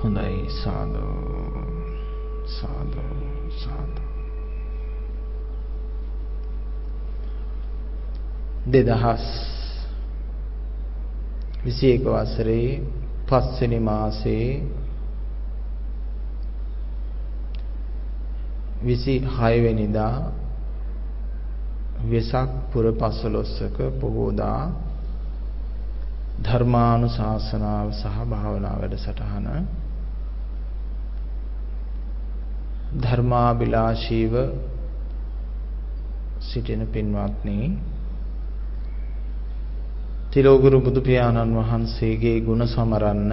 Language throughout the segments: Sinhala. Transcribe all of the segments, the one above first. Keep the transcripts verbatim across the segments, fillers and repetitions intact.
හොඳයි සාදු සාදු සාදු. දෙදහස් විසි එක වසරේ පස්වෙනි මාසයේ විසි හය වෙනිදා වෙසක් පුර පසළොස්වක පොහෝදා ධර්මානුශාසනාව සහ භාවනා වැඩසටහන ධර්මාභිලාෂීව සිටින පින්වත්නි, තිලෝගුරු බුදු පියාණන් වහන්සේගේ ගුණ සමරන්න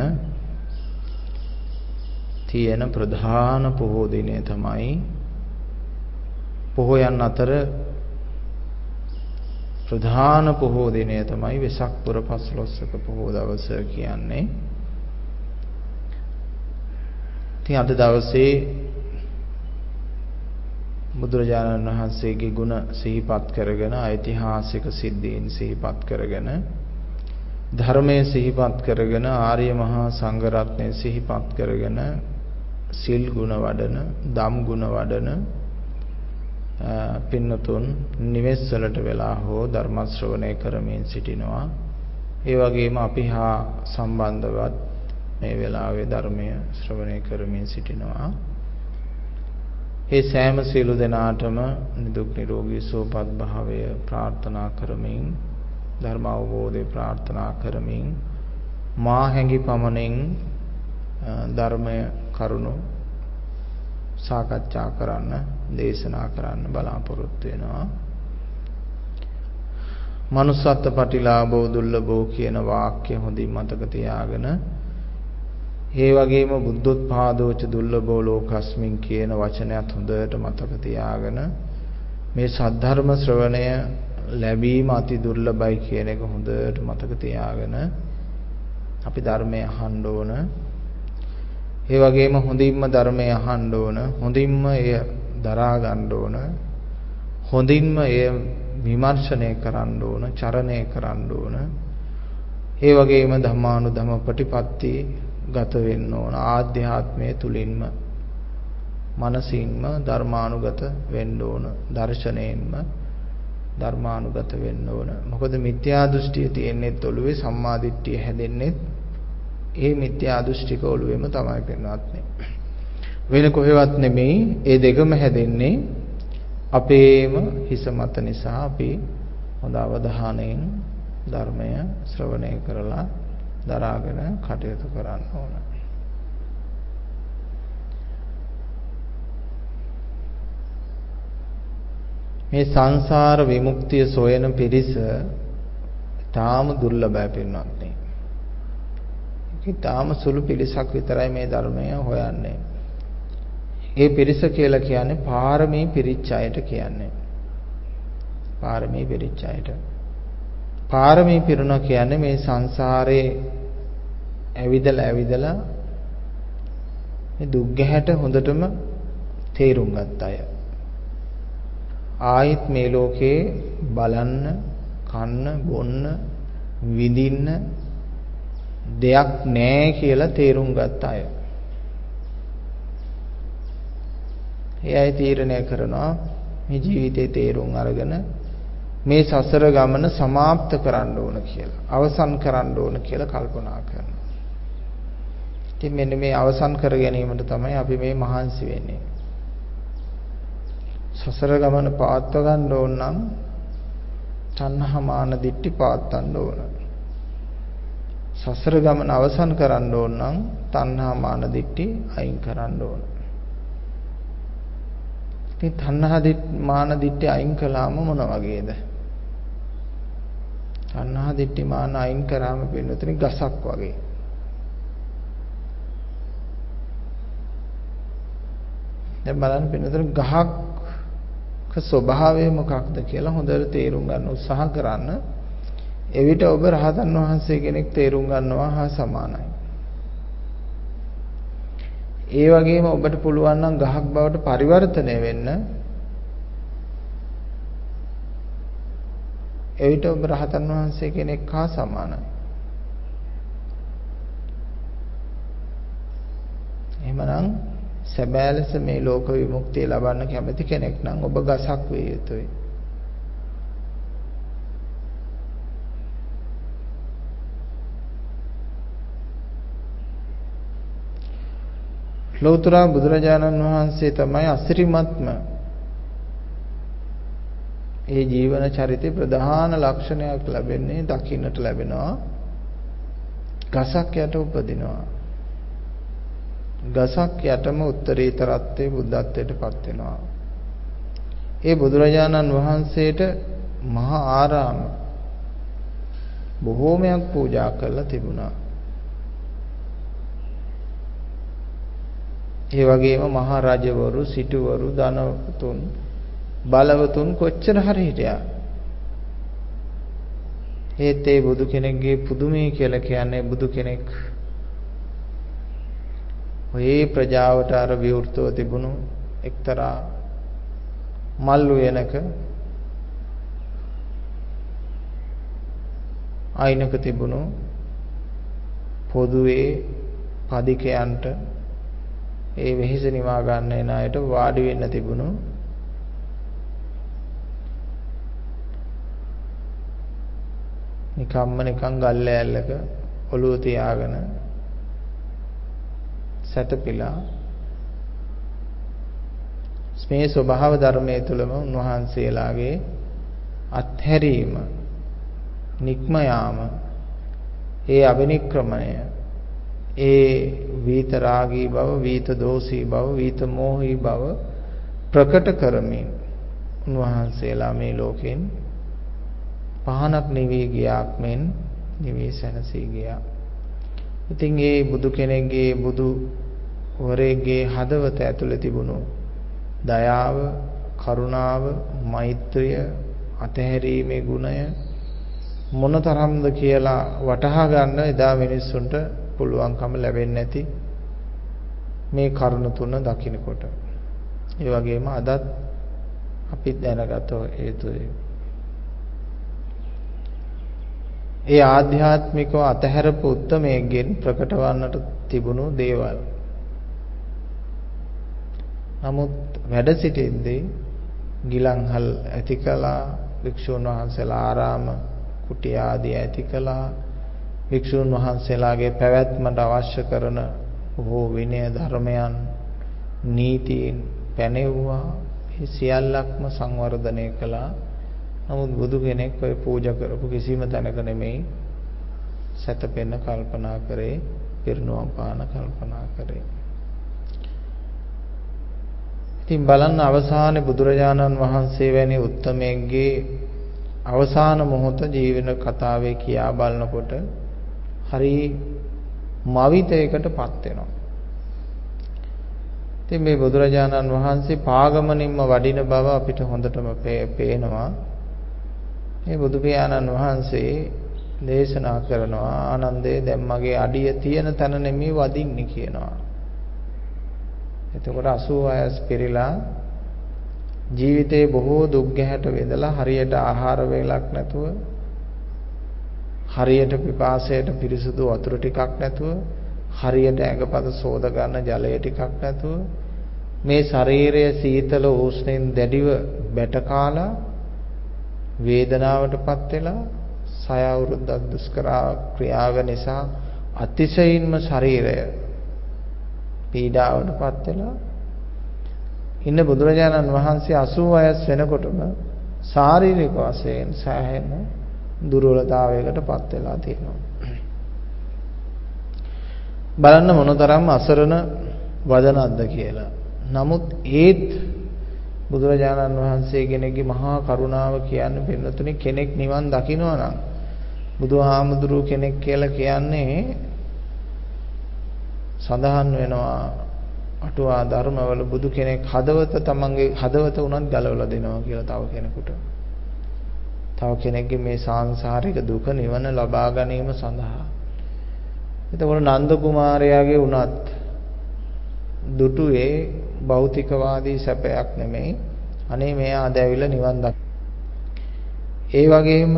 තියෙන ප්‍රධාන පොහෝ දිනය තමයි පොහොයන් අතර ප්‍රධාන පොහෝ දිනය තමයි වෙසක් පුර පසළොස්වක පොහෝ දවස කියන්නේ. ඉතින් අද දවසේ බුදුරජාණන් වහන්සේගේ ගුණ සිහිපත් කරගෙන, ඓතිහාසික සිද්ධීන් සිහිපත් කරගෙන, ධර්මයේ සිහිපත් කරගෙන, ආර්ය මහා සංඝ රත්නය සිහිපත් කරගෙන, සිල් ගුණ වඩන, දම් ගුණ වඩන පින්නතුන් නිවෙස් වලට වෙලා හෝ ධර්ම ශ්‍රවණය කරමින් සිටිනවා. ඒ වගේම අපි හා සම්බන්ධවත් මේ වෙලාවේ ධර්මය ශ්‍රවණය කරමින් සිටිනවා. ඒ සෑම සියලු දෙනාටම නිදුක් නිරෝගී සුවපත් භාවය ප්‍රාර්ථනා කරමින්, ධර්ම අවබෝධය ප්‍රාර්ථනා කරමින්, මා හැඟි පමණින් ධර්මය කරුණු සාකච්ඡා කරන්න, දේශනා කරන්න බලාපොරොත්තු වෙනවා. manussත්ත්ව පටිලාභෝ දුර්ලභෝ කියන වාක්‍ය හොඳින් මතක තියාගෙන, ඒ වගේම බුද්ධෝත්පාදෝච දුර්ලභෝ ලෝකස්මින් කියන වචනයත් හොඳට මතක තියාගෙන, මේ සද්ධර්ම ශ්‍රවණය ලැබීම අති දුර්ලභයි කියන එක හොඳට මතක තියාගෙන අපි ධර්මය අහන්න ඕන. ඒ වගේම හොඳින්ම ධර්මය අහන්න ඕන, හොඳින්ම එය දරා ගන්න ඕන, හොඳින්ම එය විමර්ශනය කරන්න ඕන, චරණය කරන්න ඕන. ඒ වගේම ධම්මානුධම ප්‍රතිපatti ගත වෙන්න ඕන. ආධ්‍යාත්මය තුලින්ම මනසින්ම ධර්මානුගත වෙන්න ඕන, දර්ශනයෙන්ම ධර්මානුගත වෙන්න ඕන. මොකද මිත්‍යා දෘෂ්ටිය තියෙන්නේ ඔළුවේ, සම්මා දිට්ඨිය හැදෙන්නේ ඒ මිත්‍යා දෘෂ්ටික ඔළුවේම තමයි පින්වත්නි. වෙන කොහෙවත් නෙමෙයි. ඒ දෙකම හැදෙන්නේ අපේම හිස මත නිසා. අපි හොඳ අවධානයෙන් ධර්මය ශ්‍රවණය කරලා දරාගෙන කටයුතු කරන්න ඕන. මේ සංසාර විමුක්තිය සොයන පිරිස තාම දුර්ලභයි පින්වත්නි. තාම සුළු පිරිසක් විතරයි මේ ධර්මය හොයන්නේ. ඒ පිරිස කියලා කියන්නේ පාරමී පිරිච්ච අයට කියන්නේ. පාරමී පිරිච්ච අයට. පාරමී පිරුණා කියන්නේ මේ සංසාරේ ඇවිදලා ඇවිදලා මේ දුක් ගැහැට හොඳටම තේරුම් ගත්ත අය. ආයිත් මේ ලෝකේ බලන්න, කන්න, බොන්න, විඳින්න දෙයක් නැහැ කියලා තේරුම් ගත්ත අය. ඒ අය තීරණය කරනවා මේ ජීවිතේ තේරුම් අරගෙන මේ සසර ගමන සමාප්ත කරන්න ඕන කියලා, අවසන් කරන්න ඕන කියලා කල්පනා කරනවා. ඉතින් මෙන්න මේ අවසන් කර ගැනීමට තමයි අපි මේ මහන්සි වෙන්නේ. සසර ගමන පවත්වා ගන්න ඕන නම් තණ්හා මාන දිට්ඨි පවත්වන්න ඕන. සසර ගමන අවසන් කරන්න ඕන නම් තණ්හා මාන දිට්ඨි අයින් කරන්න ඕන. ඉතින් තණ්හා මාන දිට්ඨි අයින් කළාම මොන වගේද? තණ්හා දිට්ඨි මාන අයින් කරාම පින්නතුනි ගසක් වගේ. දැන් බලන්න පින්නතුනි ගහක ස්වභාවය මොකක්ද කියලා හොඳට තේරුම් ගන්න උත්සාහ කරන්න. එවිට ඔබ රහතන් වහන්සේ කෙනෙක් තේරුම් ගන්නවා හා සමානයි. ඒ වගේම ඔබට පුළුවන් නම් ගහක් බවට පරිවර්තනය වෙන්න. එවිට ඔබ රහතන් වහන්සේ කෙනෙක් හා සමානයි. එහෙමනම් සැබෑ ලෙස මේ ලෝක විමුක්තිය ලබන්න කැමති කෙනෙක් නම් ඔබ ගසක් විය යුතුයි. ලෝතර බුදුරජාණන් වහන්සේ තමයි අසිරිමත්ම ඒ ජීවන චරිතේ ප්‍රධාන ලක්ෂණයක් ලැබෙන්නේ දකින්නට ලැබෙනවා. ගසක් යට උපදිනවා. ගසක් යටම උත්තරීතරත්වයේ බුද්ධත්වයට පත් වෙනවා. ඒ බුදුරජාණන් වහන්සේට මහා ආරාම බොහෝමයක් පූජා කරලා තිබුණා. ඒ වගේම මහා රජවරු, සිටුවරු, ධනවතුන්, බලවතුන් කොච්චර හරි හිටියා. ඒත් ඒ බුදු කෙනෙක්ගේ පුදුමේ කියලා කියන්නේ බුදු කෙනෙක් ඔය ප්‍රජාවට අර විවෘතව තිබුණු එක්තරා මල් උයනක අයිනක තිබුණු පොදුවේ පදිකයන්ට ඒ වෙහෙස නිවා ගන්න එන අයට වාඩි වෙන්න තිබුණු නිකම්ම නිකං ගල් ලෑල්ලක ඔළුව තියාගෙන සතපිලා මේ ස්වභාව ධර්මයේ තුලම උන්වහන්සේලාගේ අත්හැරීම, නික්ම යාම, ඒ අබිනික්‍රමණය, ඒ වීත රාගී බව, වීත දෝෂී බව, වීත මෝහී බව ප්‍රකට කරමින් උන්වහන්සේලා මේ ලෝකෙන් පහනක් නිවි ගියාක් මෙන් නිවි සැනසී ගියා. ඉතින් ඒ බුදු කෙනෙක්ගේ බුදු වරේගේ හදවත ඇතුළේ තිබුණු දයාව, කරුණාව, මෛත්‍රිය, අතහැරීමේ ගුණය මොනතරම්ද කියලා වටහා ගන්න එදා මිනිස්සුන්ට පුළුවන්කම ලැබෙන්නේ නැති මේ කරුණ තුන දකින්නකොට. ඒ වගේම අදත් අපි දැනගත යුතුයි. ඒ ආධ්‍යාත්මිකව අතහැරපු උත්තමයෙන් ප්‍රකට වන්නට තිබුණු දේවල්. නමුත් වැඩ සිටින්දී ගිලන්හල් ඇති කළා, වික්ෂුන් වහන්සේලා ආරාම කුටි ආදී ඇති කළා, වික්ෂුන් වහන්සේලාගේ පැවැත්මට අවශ්‍ය කරන බොහෝ විනය ධර්මයන්, නීතීන් පැනෙව්වා. මේ සියල්ලක්ම සංවර්ධනය කළා. නමුත් බුදු කෙනෙක් ඔය පූජා කරපු කිසිම තැනක නෙමෙයි සතපෙන්න කල්පනා කරේ, පිරිනුවම් පාන කල්පනා කරේ. ඉතින් බලන්න අවසානයේ බුදුරජාණන් වහන්සේ වැනි උත්තමයෙක්ගේ අවසාන මොහොත ජීවන කතාවේ කියා බලනකොට හරි මවිතයකටපත් වෙනවා. ඉතින් මේ බුදුරජාණන් වහන්සේ පාගමනින්ම වඩින බව අපිට හොඳටම පේනවා. මේ බුදු පියාණන් වහන්සේ දේශනා කරනවා ආනන්දේ දැන් මගේ අඩිය තියෙන තැන නෙමෙයි වදින්නේ කියනවා. එතකොට අසූ වයස් පිරීලා ජීවිතේ බොහෝ දුක් ගැහැට විඳලා හරියට ආහාර වේලක් නැතුව, හරියට පිපාසයට පිරිසුදු වතුර ටිකක් නැතුව, හරියට ඇඟපත සෝද ගන්න ජලය ටිකක් නැතුව මේ ශරීරය සීතල උෂ්ණෙන් දැඩිව බැට කාලා වේදනාවටපත් වෙලා සය අවුරුද්දක් දුෂ්කර ක්‍රියාව නිසා අතිශයින්ම ශරීරය පීඩාවටපත් වෙලා ඉන්න බුදුරජාණන් වහන්සේ අසූ වයස් වෙනකොටම ශාරීරික වශයෙන් සෑහෙන දුර්වලතාවයකටපත් වෙලා තියෙනවා. බලන්න මොනතරම් අසරණ වදනක්ද කියලා. නමුත් ඒත් බුදුරජාණන් වහන්සේ කෙනෙක්ගේ මහා කරුණාව කියන්නේ පින්නතුනි කෙනෙක් නිවන් දකිනවා නම් බුදුහාමුදුරුව කෙනෙක් කියලා කියන්නේ සඳහන් වෙනවා අටුවා ධර්මවල බුදු කෙනෙක් හදවත තමන්ගේ හදවත උනත් ගලවලා දෙනවා කියලා තව කෙනෙකුට. තව කෙනෙක්ගේ මේ සාංශාරික දුක නිවන ලබා ගැනීම සඳහා. එතකොට නන්ද කුමාරයාගේ උනත් දුටුවේ භෞතිකවාදී සැපයක් නෙමෙයි. අනේ මෙයා අද ඇවිල්ලා නිවන් දක්. ඒ වගේම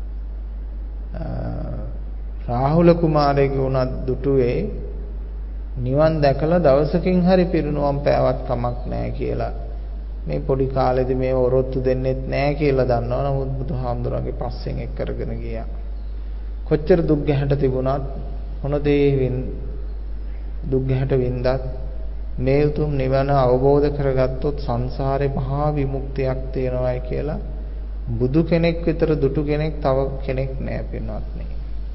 රාහුල කුමාරයාගේ උනත් දුටුවේ නිවන් දැකලා දවසකින් හරි පිරිනුවම් පෑවත් කමක් නැහැ කියලා මේ පොඩි කාලෙදි මේව ඔරොත්තු දෙන්නෙත් නැහැ කියලා දන්නවා. නමුත් බුදුහාමුදුරන්ගේ පස්සෙන් එක් කරගෙන ගියා. කොච්චර දුක් ගැහැට තිබුණත් මොන දේ දුක් ගැහැට වින්දත් මේ උතුම් නිවන අවබෝධ කරගත්තොත් සංසාරේ මහා විමුක්තියක් තියෙනවායි කියලා බුදු කෙනෙක් විතර දුටු කෙනෙක් තව කෙනෙක් නැහැ පින්වත්නි.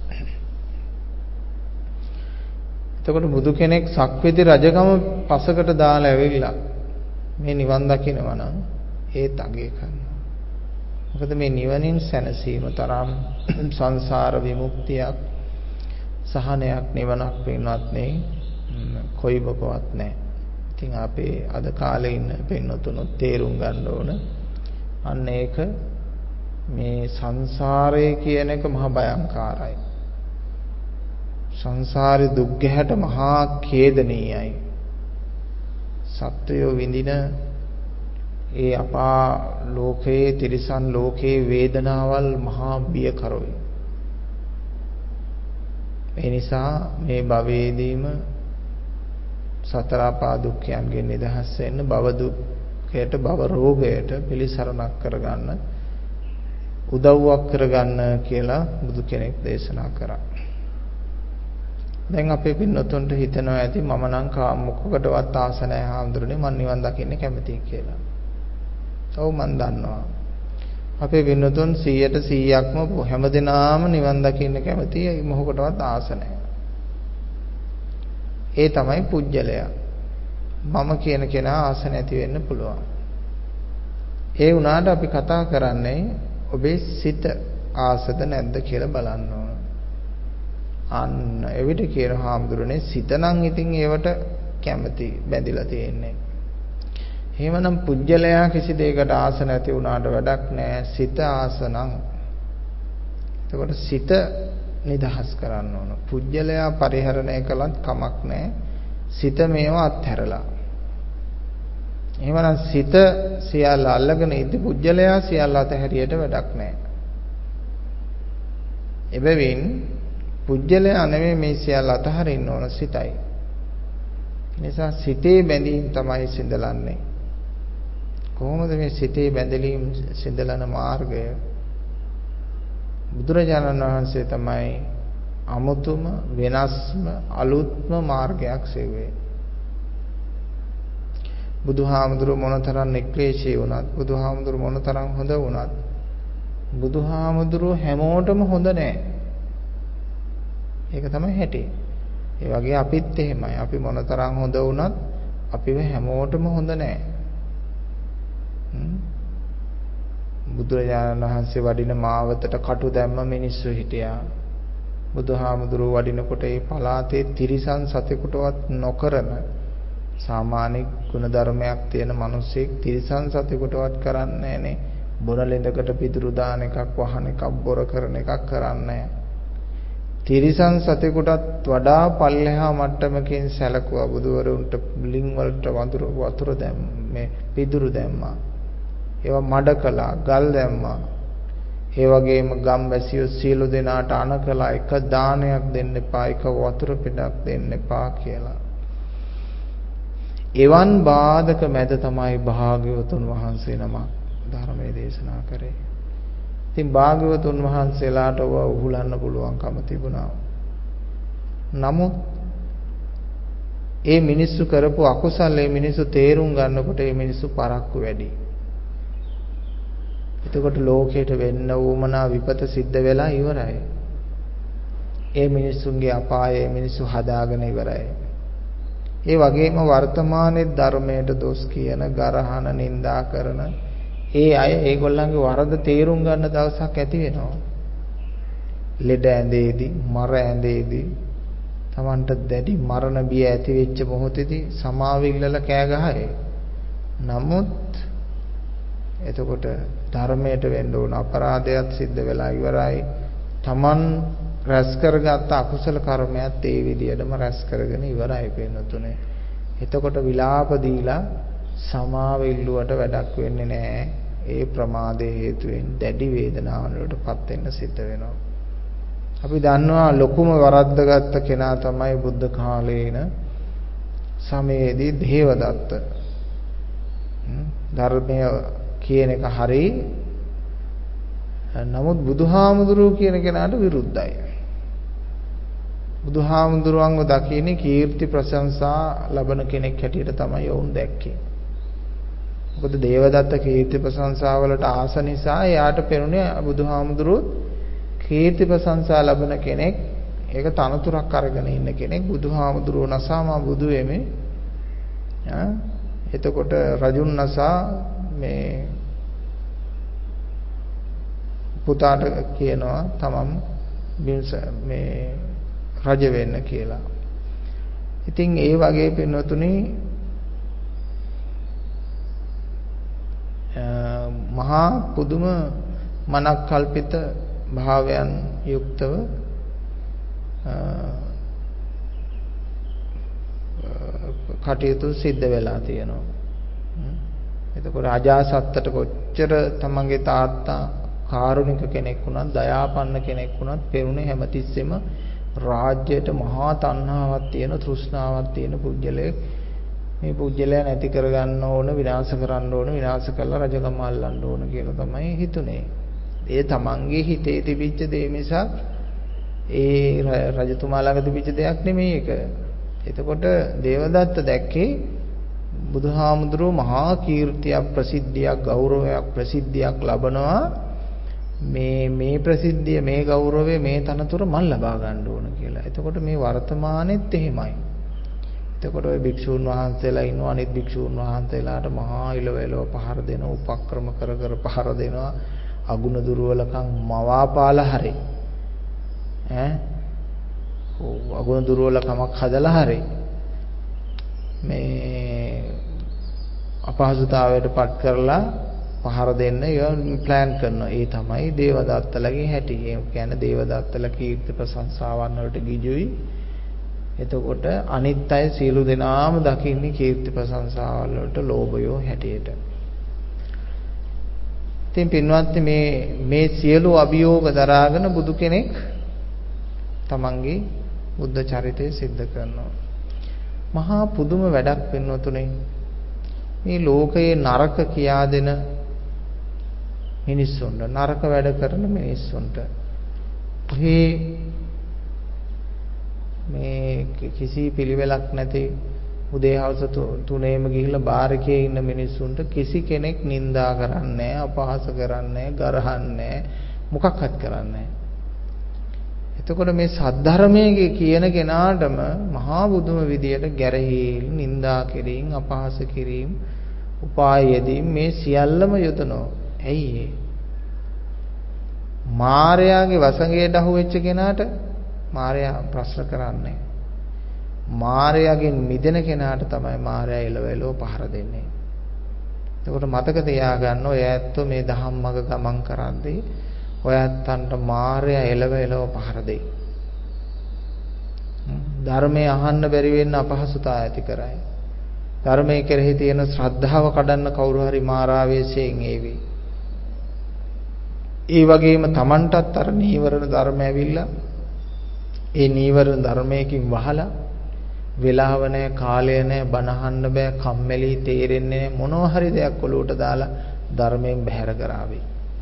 එතකොට බුදු කෙනෙක් සක්විති රජකම පසකට දාලා ඇවිල්ලා මේ නිවන් දකින්නවා නම් ඒත් අගය කරනවා. මොකද මේ නිවනින් සැනසීම තරම් සංසාර විමුක්තියක් සහනයක් නිවනක් පින්වත්නි කොයිබකවත් නැහැ. ඉතින් අපේ අද කාලේ ඉන්න පින්නතුණු තේරුම් ගන්න ඕන අන්න ඒක මේ සංසාරය කියන එක මහා භයංකාරයි. සංසාරේ දුක් ගැහැට මහා ඛේදනීයයි. සත්වයෝ විඳින ඒ අපා ලෝකයේ තිරිසන් ලෝකයේ වේදනාවල් මහා බියකරයි. ඒ නිසා මේ භවයේදීම සතර අපා දුක්ඛයන්ගෙන් නිදහස් වෙන්න භව දුක්ඛයට භව රෝගයට පිළිසරණක් කරගන්න උදව්වක් කරගන්න කියලා බුදු කෙනෙක් දේශනා කරා. දැන් අපේ පින්නතුන්ට හිතනවා ඇති මම නම් මොකකටවත් ආස නැහැ හාමුදුරනේ මං නිවන් දකින්න කැමතියි කියලා. ඔව් මං දන්නවා. අපේ පින්නතුන් සීයට සීයක්ම හැමදෙනාම නිවන් දකින්න කැමතියි මොකකටවත් ආස නැහැ. ඒ තමයි පුජ්‍යලයා. මම කියන කෙනා ආස නැති වෙන්න පුළුවන්. ඒ වුණාට අපි කතා කරන්නේ ඔබේ සිත ආසද නැද්ද කියලා බලන්න ඕන. අන්න එවිට කියන හාමුදුරනේ සිත නම් ඉතින් ඒවට කැමති බැඳිලා තියෙන්නේ. එහෙමනම් පුජ්‍යලයා කිසි දෙයකට ආස නැති වුණාට වැඩක් නැහැ. සිත ආස නම් එතකොට සිත නිදහස් කරන්න ඕන. පුජ්‍යලයා පරිහරණය කළත් කමක් නැහැ. සිත මේවා අත්හැරලා. එහෙමනම් සිත සියල්ල අල්ලගෙන ඉදි පුජ්‍යලයා සියල්ල අතහැරියට වැඩක් නැහැ. එබැවින් පුජ්‍යලයා නෙමෙයි මේ සියල්ල අතහරින්න ඕන සිතයි. නිසා සිතේ බැඳීම් තමයි සිඳලන්නේ. කොහොමද මේ සිතේ බැඳලීම් සිඳලන මාර්ගය? බුදුරජාණන් වහන්සේ තමයි අමුතුම වෙනස්ම අලුත්ම මාර්ගයක් සෙව්වේ. බුදුහාමුදුරු මොනතරම් නික්ලේශී වුණත් බුදුහාමුදුරු මොනතරම් හොඳ වුණත් බුදුහාමුදුරු හැමෝටම හොඳ නැහැ. ඒක තමයි හැටි. ඒ වගේ අපිත් එහෙමයි. අපි මොනතරම් හොඳ වුණත් අපිව හැමෝටම හොඳ නැහැ. බුදුරජාණන් වහන්සේ වඩින මාවතට කටු දැම්ම මිනිස්සු හිටියා. බුදුහාමුදුරුවෝ වඩිනකොට ඒ පලාතේ තිරිසන් සතෙකුටවත් නොකරන සාමාන්‍ය ගුණධර්මයක් තියෙන මිනිසෙක් තිරිසන් සතෙකුටවත් කරන්නේ නැහනේ. බොර ලෙඳකට පිටුරු දාන එකක් වහන එකක් බොර කරන එකක් කරන්නේ. තිරිසන් සතෙකුටත් වඩා පල්ලෙහා මට්ටමකින් සැලකුවා බුදුවරුන්ට ලිං වලට වතුර වතුර දැම්මේ පිටුරු දැම්මා. ඒවා මඩ කළා, ගල් දැම්මා. ඒ වගේම ගම්වැසියෝ සියලු දෙනාට අණ කළා එක දානයක් දෙන්න එපා, එක වතුර පිටක් දෙන්න එපා කියලා. එවන් බාධක මැද තමයි භාග්‍යවතුන් වහන්සේ නමක් ධර්මයේ දේශනා කරේ. ඉතින් භාග්‍යවතුන් වහන්සේලාට ඔව උහුලන්න පුළුවන්කම තිබුණා. නමුත් ඒ මිනිස්සු කරපු අකුසල ඒ මිනිස්සු තේරුම් ගන්නකොට ඒ මිනිස්සු පරක්කු වැඩි. එතකොට ලෝකයට වෙන්න උවමනා විපත සිද්ධ වෙලා ඉවරයි. ඒ මිනිස්සුන්ගේ අපායේ මිනිස්සු හදාගෙන ඉවරයි. ඒ වගේම වර්තමානයේ ධර්මයට දොස් කියන, ගරහන, නිඳා කරන ඒ අය ඒගොල්ලන්ගේ වරද තේරුම් ගන්න දවසක් ඇති වෙනවා. ලෙඩ ඇඳේදී, මර ඇඳේදී, Tamanට දැඩි මරණ බිය ඇති වෙච්ච මොහොතේදී සමාවිල්ලලා කෑ ගහයි. නමුත් එතකොට ධර්මයට වෙන්න ඕන අපරාධයක් සිද්ධ වෙලා ඉවරයි. Taman රැස් කරගත්ත අකුසල කර්මයක් ඒ විදියටම රැස් කරගෙන ඉවරයි වෙනතුනේ. එතකොට විලාප දීලා සමාව ඉල්ලුවට වැඩක් වෙන්නේ නැහැ. ඒ ප්‍රමාදයේ හේතුවෙන් දැඩි වේදනාවලටපත් වෙන්න සිද්ධ වෙනවා. අපි දන්නවා ලොකුම වරද්දගත්ත කෙනා තමයි බුද්ධ කාලේන සමයේදී දේවදත්ත ධර්මය කියන එක හරි. නමුත් බුදුහාමුදුරුවෝ කියන කෙනාට විරුද්ධයි. බුදුහාමුදුරුවන්ව දකින්නේ කීර්ති ප්‍රශංසා ලබන කෙනෙක් හැටියට තමයි වුන් දැක්කේ. මොකද දේවදත්ත කීර්ති ප්‍රශංසා වලට ආස නිසා එයාට පෙනුනේ බුදුහාමුදුරුවෝ කීර්ති ප්‍රශංසා ලබන කෙනෙක්, ඒක තනතුරක් අරගෙන ඉන්න කෙනෙක්. බුදුහාමුදුරුවෝ නසාම බුදු වෙමේ. ආ එතකොට රජුන් නසා මේ පුතාට කියනවා තමන් මේ රජ වෙන්න කියලා. ඉතින් ඒ වගේ පින්වතුනි මහා පුදුම මනක් කල්පිත භාවයන් යුක්තව කටයුතු සිද්ධ වෙලා තියෙනවා. එතකොට අජාසත්තට කොච්චර තමන්ගේ තාත්තා කාරුණික කෙනෙක් වුණත්, දයාපන්න කෙනෙක් වුණත් පෙරුණේ හැමතිස්සෙම රාජ්‍යයට මහා තණ්හාවක් තියෙන, තෘෂ්ණාවක් තියෙන පුජ්‍යලයක්. මේ පුජ්‍යලයා නැති කරගන්න ඕන, විනාශ කරන්න ඕන, විනාශ කරලා රජකම අල්ලන්න ඕන කියලා තමයි හිතුනේ. ඒ තමන්ගේ හිතේ තිබිච්ච දේ මිසක් ඒ රජතුමා ළඟ තිබිච්ච දෙයක් නෙමෙයි ඒක. එතකොට දේවදත්ත දැක්කේ බුදුහාමුදුරුවෝ මහා කීර්තියක්, ප්‍රසිද්ධියක්, ගෞරවයක්, ප්‍රසිද්ධියක් ලබනවා. මේ මේ ප්‍රසිද්ධිය, මේ ගෞරවය, මේ තනතුර මම ලබා ගන්න ඕන කියලා. එතකොට මේ වර්තමානෙත් එහෙමයි. එතකොට ওই භික්ෂූන් වහන්සේලා ඉන්නවා, අනිත් භික්ෂූන් වහන්සේලාට මහා ඉලවෙලව පහර දෙනවා, උපක්‍රම කර කර පහර දෙනවා, අගුණ දුර්වලකම් මවාපාලා හරි ඈ අගුණ දුර්වලකමක් හදලා හරි මේ අපහසුතාවයට පත් කරලා පහර දෙන්න ඒවා ප්ලෑන් කරනවා. ඒ තමයි දේවදත්තලගේ හැටි. ඒ කියන්නේ දේවදත්තල කීර්ති ප්‍රශංසාවන් වලට ගිජුයි. එතකොට අනිත් අය සියලු දෙනාම දකින්නේ කීර්ති ප්‍රශංසාවල් වලට ලෝභයෝ හැටියට. ඉතින් පින්වත්නි මේ මේ සියලු අභියෝග දරාගෙන බුදු කෙනෙක් තමන්ගේ බුද්ධ චරිතය සිද්ධ කරනවා. මහා පුදුම වැඩක් පින්වතුනේ. මේ ලෝකයේ නරක කියා දෙන මිනිස්සුන්ට, නරක වැඩ කරන මිනිස්සුන්ට මේ කිසි පිළිවෙලක් නැති උදේ හවස තුනේම ගිහිල්ලා බාර් එකේ ඉන්න මිනිස්සුන්ට කිසි කෙනෙක් නිඳා කරන්නේ නැහැ, අපහාස කරන්නේ නැහැ, ගරහන්නේ නැහැ, මොකක්වත් කරන්නේ නැහැ. එතකොට මේ සද්ධර්මයේ කියන කෙනාටම මහා බුදුම විදියට ගැරහීම්, නිඳා කිරීම, අපහාස කිරීම, උපායයේදී මේ සියල්ලම යොදනවා. ඇයි ඒ? මාර්යාගේ වසඟයට අහු වෙච්ච කෙනාට මාර්යා ප්‍රශ්න කරන්නේ. මාර්යාගෙන් මිදෙන කෙනාට තමයි මාර්යා එළවෙලව පහර දෙන්නේ. එතකොට මතක තියාගන්න ඔය ඇත්තෝ මේ ධම්මග ගමන් කරද්දී ඔය ඇත්තන්ට මාර්යා එළවෙලව පහර දෙයි. ධර්මයේ අහන්න බැරි වෙන්න අපහසුතාව ඇති කරයි. ධර්මයේ කෙරෙහි තියෙන ශ්‍රද්ධාව කඩන්න කවුරු හරි මාරාවේශයෙන් ඒවි. ඒ වගේම Tamanටත් අර නීවරණ ධර්ම ඇවිල්ලා ඒ නීවරණ ධර්මයකින් වහලා වෙලාව නැහැ, කාලය නැහැ, බණ අහන්න බෑ, කම්මැලි, තේරෙන්නේ නැහැ, මොනවා හරි දෙයක් ඔලුවට දාලා ධර්මයෙන් බැහැර කරાવી.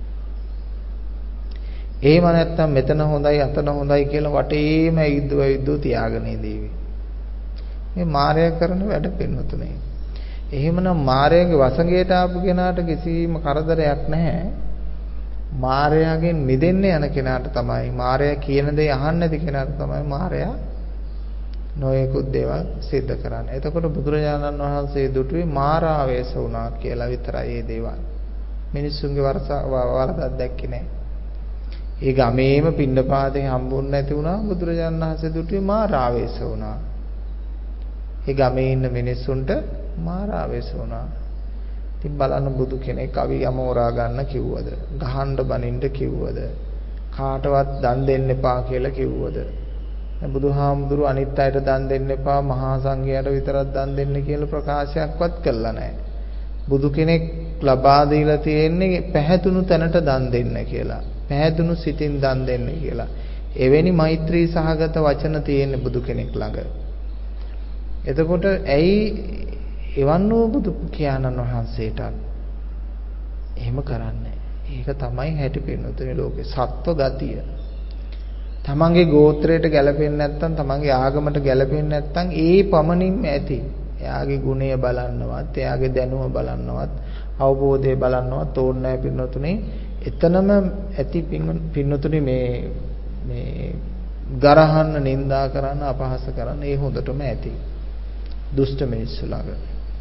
එහෙම නැත්නම් මෙතන හොඳයි, අතන හොඳයි කියලා වටේම ඉද්දුව ඉද්දුව තියාගෙන ඉදීවි. මේ මායя කරන වැඩ පින්නතුනේ. එහෙමනම් මායяගේ වසඟයට ආපු කෙනාට කිසිම කරදරයක් නැහැ. මායяගෙන් මිදෙන්න යන කෙනාට තමයි, මායя කියන දේ අහන්න නැති කෙනාට තමයි මායя නොයෙකුත් දේවල් සිද්ධ කරන්නේ. එතකොට බුදුරජාණන් වහන්සේ දුටුවේ මාරාවේශ වුණා කියලා විතරයි මේ දේවල්. මිනිස්සුන්ගේ වරදක් දැක්කේ නැහැ. ඒ ගමේම පින්නපාතේ හම්බුන්නේ නැති වුණා. බුදුරජාණන් වහන්සේ දුටුවේ මාරාවේශ වුණා. ඒ ගමේ ඉන්න මිනිස්සුන්ට මාරාවේශ වුණා. ඉතින් බලන්න බුදු කෙනෙක් අවි යමෝරා ගන්න කිව්වද? ගහන්න බනින්න කිව්වද? කාටවත් දන් දෙන්න එපා කියලා කිව්වද? දැන් බුදුහාමුදුරුවෝ අනිත් අයට දන් දෙන්න එපා, මහා සංඝයාට විතරක් දන් දෙන්න කියලා ප්‍රකාශයක්වත් කළා නැහැ. බුදු කෙනෙක් ලබා දීලා තියෙන්නේ පැහැදුණු තැනට දන් දෙන්න කියලා. පැහැදුණු සිතින් දන් දෙන්න කියලා. එවැනි මෛත්‍රී සහගත වචන තියෙන බුදු කෙනෙක් ළඟ. එතකොට ඇයි එවන් වූ බුදු පියාණන් වහන්සේට එහෙම කරන්නේ? ඒක තමයි හැටි පින්නතුනේ ලෝකේ සත්ව ගතිය. තමන්ගේ ගෝත්‍රයට ගැලපෙන්නේ නැත්නම් තමන්ගේ ආගමට ගැලපෙන්නේ නැත්නම් ඒ පමණින්ම ඇති. එයාගේ ගුණය බලන්නවත්, එයාගේ දැනුම බලන්නවත්, අවබෝධය බලන්නවත් ඕනේ නැහැ පින්නතුනේ. එතනම ඇති පින්නතුනේ මේ මේ ගරහන්න, නිඳා කරන්න, අපහාස කරන්න ඒ හොඳටම ඇති. දුෂ්ට මිනිස්සු ළඟ.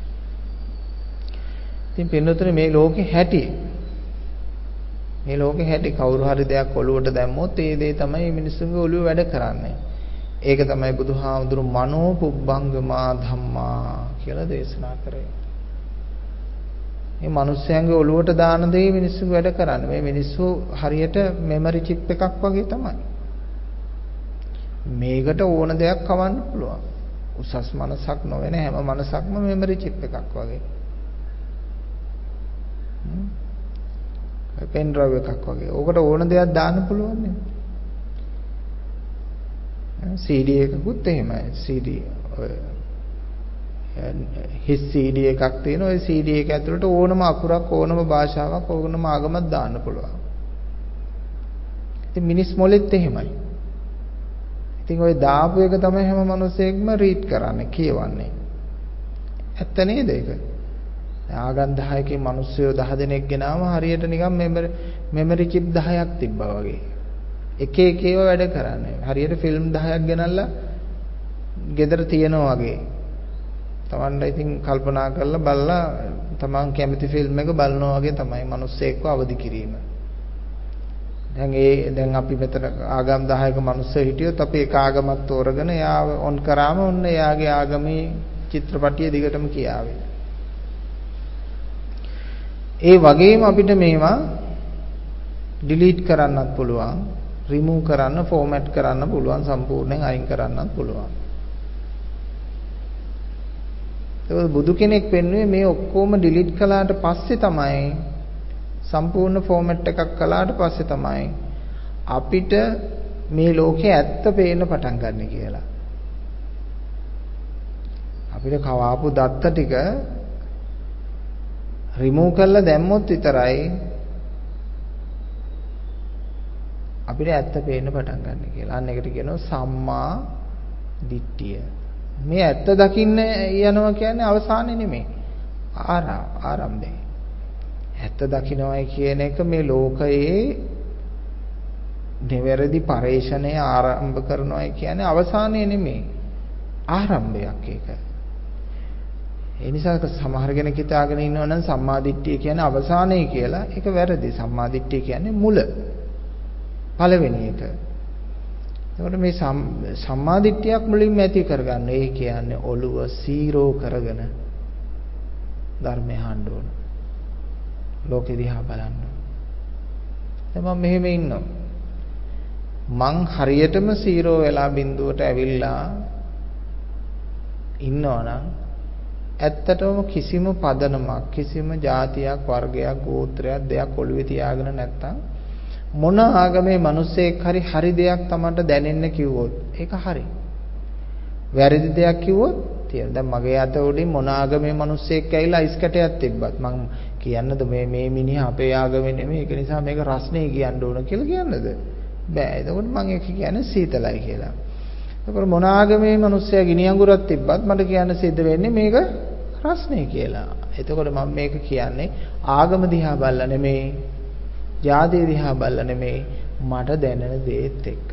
ඉතින් පින්නතුනේ මේ ලෝකේ හැටි මේ ලෝකේ හැටි කවුරු හරි දෙයක් ඔළුවට දැම්මොත් ඒ දේ තමයි මිනිස්සුන්ගේ ඔළුවේ වැඩ කරන්නේ. ඒක තමයි බුදුහාමුදුරු මනෝ පුබ්බංගමා ධම්මා කියලා දේශනා කරේ. මේ මිනිස්යන්ගේ ඔළුවට දාන දේ මිනිස්සු වැඩ කරන්නේ. මේ මිනිස්සු හරියට මෙමරි චිප් එකක් වගේ තමයි. මේකට ඕන දෙයක් කවන්න පුළුවන්. උසස් මනසක් නොවන හැම මනසක්ම මෙමරි චිප් එකක් වගේ. පෙන් ඩ්‍රයිව් එකක් වගේ. ඕකට ඕන දෙයක් දාන්න පුළුවන් නේ. සී ඩී එකකුත් එහෙමයි. සී ඩී ඔය හිස් සී ඩී එකක් තියෙනවා. ඔය සී ඩී එක ඇතුළට ඕනම අකුරක්, ඕනම භාෂාවක්, ඕනම ආගමක් දාන්න පුළුවන්. ඉතින් මිනිස් මොලෙත් එහෙමයි. ඉතින් ওই දාපු එක තමයි හැම මිනිසෙක්ම රීඩ් කරන්නේ, කියවන්නේ. ඇත්ත නේද ඒක? ආගම් දහයකින් මිනිස්සු දහ දෙනෙක් ගෙනාම හරියට නිකන් මෙමරි මෙමරි චිප් දහයක් තිබ්බා වගේ. එක එක ඒවා වැඩ කරන්නේ. හරියට ෆිල්ම් දහයක් ගෙනල්ලා ගෙදර තියනවා වගේ. තමන්ට ඉතින් කල්පනා කරලා බලලා තමන් කැමති ෆිල්ම් එක බලනවා වගේ තමයි මිනිස්සෙක්ව අවදි කිරීම. දැන් ඒ දැන් අපි මෙතන ආගම් දහයක මිනිස්සු හිටියොත් අපි එක ආගමක් තෝරගෙන එයාව ඔන් කරාම ඔන්න එයාගේ ආගමේ චිත්‍රපටිය දිගටම කියාවේ. ඒ වගේම අපිට මේවා ඩිලීට් කරන්නත් පුළුවන්, රිමූව් කරන්න, ෆෝමැට් කරන්න පුළුවන්, සම්පූර්ණයෙන් අයින් කරන්නත් පුළුවන්. ඒක බුදු කෙනෙක් වෙන්නේ මේ ඔක්කොම ඩිලීට් කළාට පස්සේ තමයි, සම්පූර්ණ ෆෝමැට් එකක් කළාට පස්සේ තමයි අපිට මේ ලෝකේ ඇත්ත පේන්න පටන් ගන්න කියලා. අපිට කවාපු දත්ත ටික රිමූව් කරලා දැම්මොත් විතරයි අපිට ඇත්ත පේන්න පටන් ගන්න කියලා. අන්න ඒකට කියනවා සම්මා දිට්ඨිය. මේ ඇත්ත දකින්න යනවා කියන්නේ අවසානේ නෙමෙයි. ආරම්භය. ඇත්ත දකින්නයි කියන එක මේ ලෝකයේ නිවැරදි පරේෂණය ආරම්භ කරනවායි කියන්නේ අවසානය නෙමෙයි. ආරම්භයක් ඒක. ඒ නිසා සමහර කෙනෙක් හිතාගෙන ඉන්නවා නම් සම්මාදිට්ඨිය කියන්නේ අවසානය කියලා. ඒක වැරදි. සම්මාදිට්ඨිය කියන්නේ මුල. පළවෙනි එක. එතකොට මේ සම්මාදිට්ඨියක් මුලින්ම ඇති කරගන්න. ඒ කියන්නේ ඔළුව සීරෝ කරගෙන ධර්මය අහන්න ඕන. ලෝකෙ දිහා බලන්න. දැන් මම මෙහෙම ඉන්නවා. මං හරියටම සීරෝ වෙලා බිඳුවට ඇවිල්ලා ඉන්නවනම් ඇත්තටම කිසිම පදනමක්, කිසිම જાතියක්, වර්ගයක්, ගෝත්‍රයක් දෙයක් ඔළුවේ තියාගෙන නැත්තම් මොන ආගමේ මිනිස්සෙක් හරි හරි දෙයක් Tamanට දැනෙන්න කිව්වොත් ඒක හරි. වැරදි දෙයක් කිව්වොත් තියෙන. දැන් මගේ අත උඩින් මොන ආගමේ මිනිස්සෙක් ඇවිල්ලා අයිස් කැටයක් තිබ්බත් මං කියන්නද මේ මේ මිනිහා අපේ ආගමේ නෙමෙයි ඒක නිසා මේක රස්නේ කියන්න ඕන කියලා කියන්නද? බෑ. එතකොට මං ඒක කියන්නේ සීතලයි කියලා. එතකොට මොන ආගමේ මිනිස්සයා ගිනි අඟුරක් තිබ්බත් මට කියන්න සිද්ධ වෙන්නේ මේක රස්නේ කියලා. එතකොට මම මේක කියන්නේ ආගම දිහා බලලා නෙමෙයි, ජාතිය දිහා බලලා නෙමෙයි, මට දැනෙන දේත් එක්ක.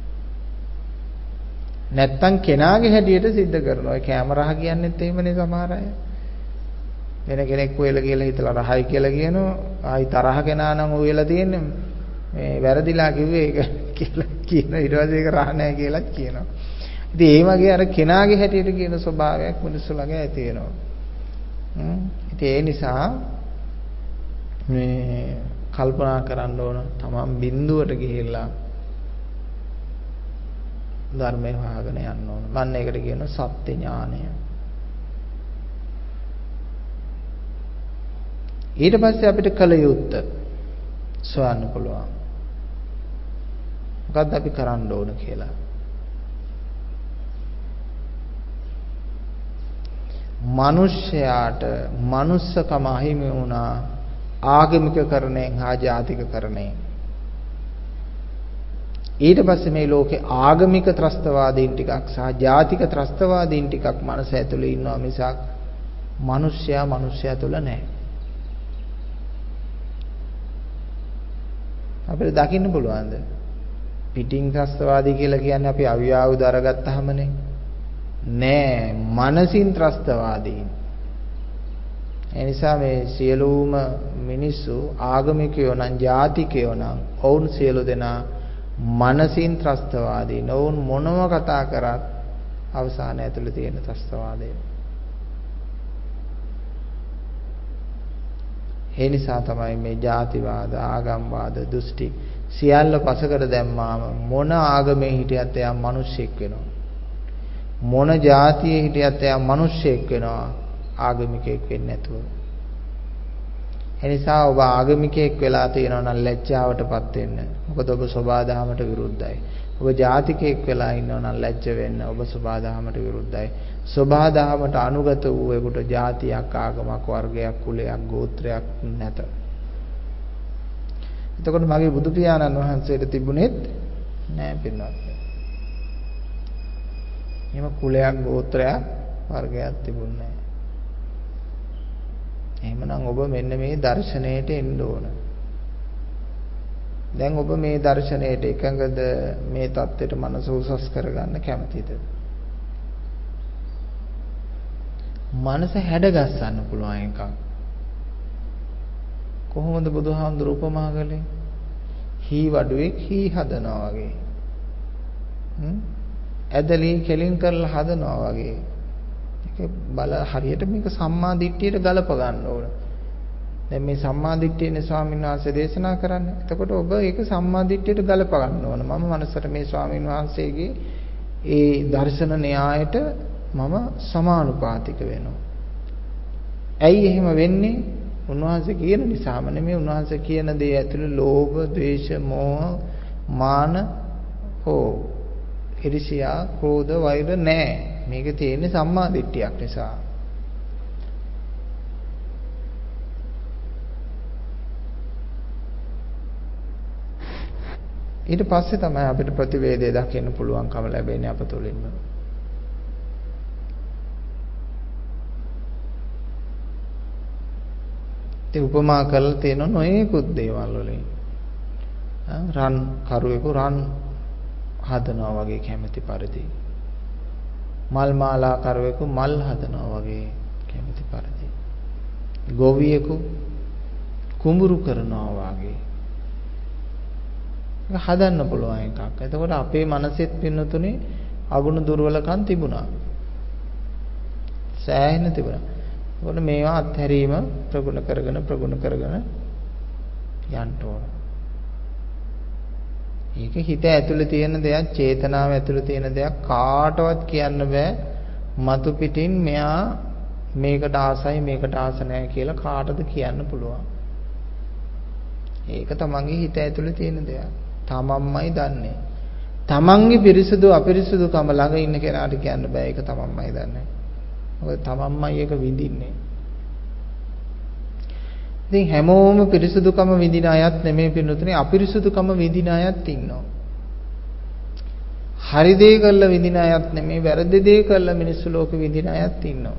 නැත්තම් කෙනාගේ හැටියට සිද්ධ කරනවා. ඒ කැමරා කියන්නේත් එහෙමනේ සමහර අය. වෙන කෙනෙක් ඔයලා කියලා හිතලා රහයි කියලා කියනවා. ආයි තරහ කෙනා නම් ඔයලා තියෙන්නේ මේ වැරදිලා කිව්වේ ඒක කියලා කියන ඊට පස්සේ ඒක රහ නැහැ කියලාත් කියනවා. ඉතින් ඒ වගේ අර කෙනාගේ හැටියට කියන ස්වභාවයක් මිනිස්සු ළඟ ඇති වෙනවා. හ්ම්. ඉතින් ඒ නිසා මේ කල්පනා කරන්න ඕන තමන් බිඳුවට ගිහිල්ලා ධර්මය හොයාගෙන යන්න ඕන. මම ඒකට කියනවා සත්‍ය ඥානය. ඊට පස්සේ අපිට කල යුත්තේ සොයන්න පුළුවන්. මොකද්ද අපි කරන්න ඕන කියලා. මිනිස්යාට මනුස්සකම අහිමි වුණා ආගමිකකරණයෙන් හා ජාතිකකරණයෙන්. ඊට පස්සේ මේ ලෝකේ ආගමික ත්‍රස්තවාදීන් ටිකක් සහ ජාතික ත්‍රස්තවාදීන් ටිකක් මනස ඇතුලේ ඉන්නවා මිසක් මිනිස්සයා මිනිස්සයා තුල නැහැ. අපිට දකින්න පුළුවන්ද? පිටින් ත්‍රස්තවාදී කියලා කියන්නේ අපි අවියාවුද අරගත්තාමනේ. නෑ, මනසින් ත්‍රස්තවාදීන්. ඒ නිසා මේ සියලුම මිනිස්සු ආගමිකයෝ නම් ජාතිකයෝ නම් ඔවුන් සියලු දෙනා මනසින් ත්‍රස්තවාදීන්. ඔවුන් මොනව කතා කරත් අවසානය ඇතුළේ තියෙන ත්‍රස්තවාදය. ඒ නිසා තමයි මේ ජාතිවාද, ආගම්වාද, දෘෂ්ටි සියල්ල පසකට දැම්මාම මොන ආගමේ හිටියත් එයා මිනිස්සෙක් වෙනවා. මොන ජාතියේ හිටියත් එයා මිනිස්සෙක් වෙනවා ආගමිකයෙක් වෙන්නේ නැතුව. එනිසා ඔබ ආගමිකයෙක් වෙලා තියෙනවා නම් ලැජ්ජාවටපත් වෙන්න. මොකද ඔබ සබාදහමට විරුද්ධයි. ඔබ ජාතිකයෙක් වෙලා ඉන්නවා නම් ලැජ්ජ වෙන්න. ඔබ සබාදහමට විරුද්ධයි. සබාදහමට අනුගත වූ එකට ජාතියක්, ආගමක්, වර්ගයක්, කුලයක්, ගෝත්‍රයක් නැත. එතකොට මගේ බුදු පියාණන් වහන්සේට තිබුණෙත් නෑ පින්වත්. එහෙම කුලයක්, ගෝත්‍රයක්, වර්ගයක් තිබුණේ නෑ. එහෙමනම් ඔබ මෙන්න මේ දර්ශනයට එන්න ඕන. දැන් ඔබ මේ දර්ශනයට එකඟද? මේ தත්ත්වයට මනස උසස් කරගන්න කැමතිද? මනස හැඩගස්සන්න පුළුවන් එකක්. කොහොමද බුදුහාමුදුරු උපමා කළේ? හී වඩුවෙක් හී හදනවා වගේ. හ්ම්? ඇදලි කෙලින් කරලා හදනවා වගේ. ඒක බල හරියට මේක සම්මා දිට්ඨියට ගලප ගන්න ඕන. දැන් මේ සම්මා දිට්ඨියනේ ස්වාමීන් වහන්සේ දේශනා කරන්නේ. එතකොට ඔබ ඒක සම්මා දිට්ඨියට ගලප ගන්න ඕන. මම මනසට මේ ස්වාමීන් වහන්සේගේ ඒ දර්ශන න්‍යායට මම සමානුපාතික වෙනවා. ඇයි එහෙම වෙන්නේ? උන්වහන්සේ කියන නිසාම නෙමෙයි. උන්වහන්සේ කියන දේ ඇතුළේ ලෝභ, ද්වේෂ, මෝහ, මාන හෝ ඊර්ෂ්‍යා, ක්‍රෝධ, වෛර නැහැ. මේක තියෙන්නේ සම්මා දිට්ඨියක් නිසා. ඊට පස්සේ තමයි අපිට ප්‍රතිවේදය දකින්න පුළුවන්කම ලැබෙන්නේ අප තුළින්ම. ඒ උපමා කරලා තියෙන නොයෙකුත් දේවල් වලින් රන් කරුවෙකු රන් හදනවා වගේ කැමැති පරිදි, මල් මාලා කරුවෙකු මල් හදනවා වගේ කැමැති පරිදි, ගොවියෙකු කුඹුරු කරනවා වගේ හදන්න පුළුවන් එකක්. එතකොට අපේ මනසෙත් පින්නතුනේ අගුණ දුර්වලකම් තිබුණා. සෑහෙන තිබුණා. ඒකට මේවා අත්හැරීම ප්‍රගුණ කරගෙන ප්‍රගුණ කරගෙන යන්න ඕන. ඒක හිත ඇතුලේ තියෙන දෙයක්, චේතනාව ඇතුලේ තියෙන දෙයක් කාටවත් කියන්න බෑ. මතු පිටින් මෙයා මේකට ආසයි මේකට ආස නැහැ කියලා කාටද කියන්න පුළුවන්. ඒක තමන්ගේ හිත ඇතුලේ තියෙන දෙයක්. තමන්මයි දන්නේ. තමන්ගේ පිරිසුදු අපිරිසුදුකම ළඟ ඉන්න කෙනාට කියන්න බෑ. ඒක තමන්මයි දන්නේ. මොකද තමන්මයි ඒක විඳින්නේ. ඉතින් හැමෝම පිරිසුදුකම විඳින අයත් නෙමෙයි පින්නතුනේ, අපිරිසුදුකම විඳින අයත් ඉන්නවා. හරි දේ කරලා විඳින අයත් නෙමෙයි, වැරදි දේ කරලා මිනිස්සු ලෝකෙ විඳින අයත් ඉන්නවා.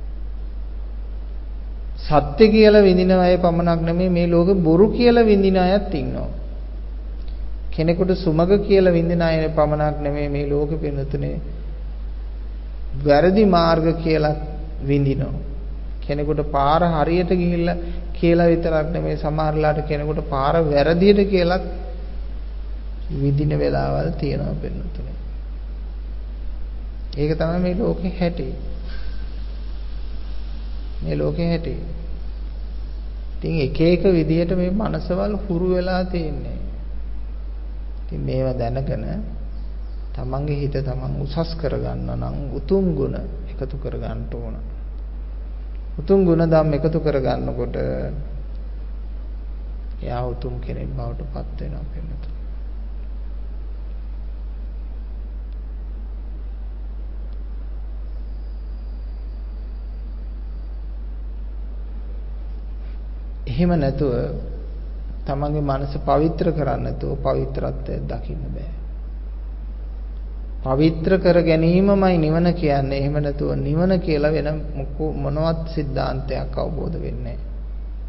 සත්‍ය කියලා විඳින අය පමණක් නෙමෙයි, මේ ලෝකෙ බොරු කියලා විඳින අයත් ඉන්නවා. කෙනෙකුට සුමග කියලා විඳින අය පමණක් නෙමෙයි, මේ ලෝකෙ පින්නතුනේ වැරදි මාර්ග කියලා විඳිනවා. කෙනෙකුට පාර හරියට ගිහිල්ලා කියලා විතරක් නෙමෙයි, සමහරලාට කෙනෙකුට පාර වැරදියට කියලා විඳින වෙලාවල් තියෙනවා පින්නතුනේ. ඒක තමයි මේ ලෝකේ හැටි. මේ ලෝකේ හැටි. ඉතින් එක එක විදියට මේ මනසවල් හුරු වෙලා තියෙන්නේ. ඉතින් මේවා දැනගෙන තමන්ගේ හිත තමන් උසස් කරගන්න නම් උතුම් ගුණ එකතු කරගන්න ඕන. උතුම් ගුණ ධම් එකතු කරගන්නකොට එයා උතුම් කෙනෙක් බවට පත් වෙනවා පින්නතුනේ. එහෙම නැතුව තමන්ගේ මනස පවිත්‍ර කරන්න නැතුව පවිත්‍රත්වය දකින්න බෑ. පවිත්‍ර කර ගැනීමමයි නිවන කියන්නේ. එහෙම නැතුව නිවන කියලා වෙන මොනවත් સિદ્ધාන්තයක් අවබෝධ වෙන්නේ නැහැ.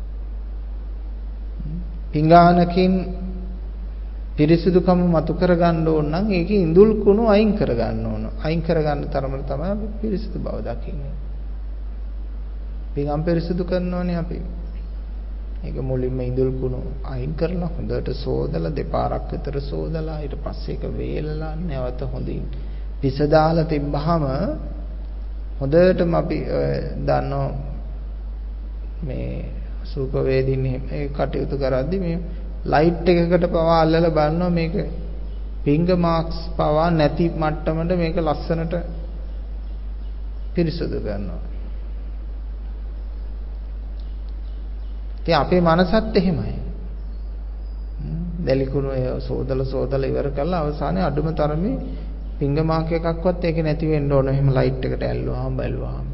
පිඟානකින් පිරිසිදුකම මතු කර ගන්න ඕන නම් ඒකේ ඉඳුල් කුණු අයින් කර ගන්න ඕන. අයින් කර ගන්න තරමට තමයි අපි පිරිසිදු බව දකින්නේ. පිඟාන පිරිසිදු කරනෝනේ අපි. ඒක මුලින්ම ඉඳුල් කුණු අයින් කරලා හොඳට සෝදලා දෙපාරක් විතර සෝදලා ඊට පස්සේ ඒක වේලලා නැවත හොඳින් පිස දාලා තිබ්බහම හොඳටම අපි දන්නෝ මේ සූප වේදින් මේ කටයුතු කරද්දි මේ ලයිට් එකකට පවා අල්ලලා බලනවා මේක ෆිංගර් මාක්ස් පවා නැති මට්ටමට මේක ලස්සනට පිරිසුදු කරනවා. ඉතින් අපේ මනසත් එහෙමයි. දැලිකුණු ඒ සෝදලා සෝදලා ඉවර කරලා අවසානයේ අඩුම තරමේ ෆිංගර් මාක් එකක්වත් ඒක නැති වෙන්න ඕන. එහෙම ලයිට් එකට ඇල්ලුවාම බැලුවාම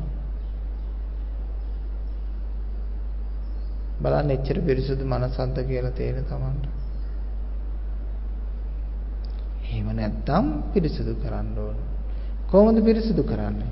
බලන්න එච්චර පිරිසුදු මනසක්ද කියලා තේරෙන තමන්ට. එහෙම නැත්තම් පිරිසුදු කරන්න ඕන. කොහොමද පිරිසුදු කරන්නේ?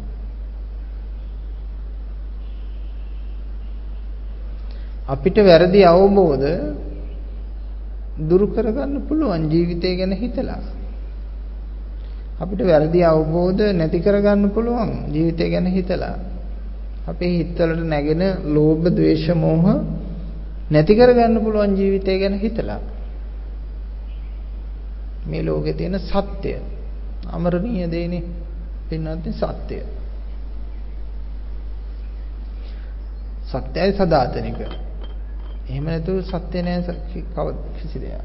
අපිට වැරදි අවබෝධ දුරු කරගන්න පුළුවන් ජීවිතය ගැන හිතලා. අපිට වැරදි අවබෝධ නැති කරගන්න පුළුවන් ජීවිතය ගැන හිතලා. අපේ හිතවලට නැගෙන ලෝභ, ද්වේෂ, මෝහ නැති කරගන්න පුළුවන් ජීවිතය ගැන හිතලා. මේ ලෝකේ තියෙන සත්‍ය අමරණීය දෙන්නේ පින්නත් සත්‍ය. සත්‍යයි සදාතනික. එහෙම නැතුව සත්‍ය නෑ කිසි දෙයක්.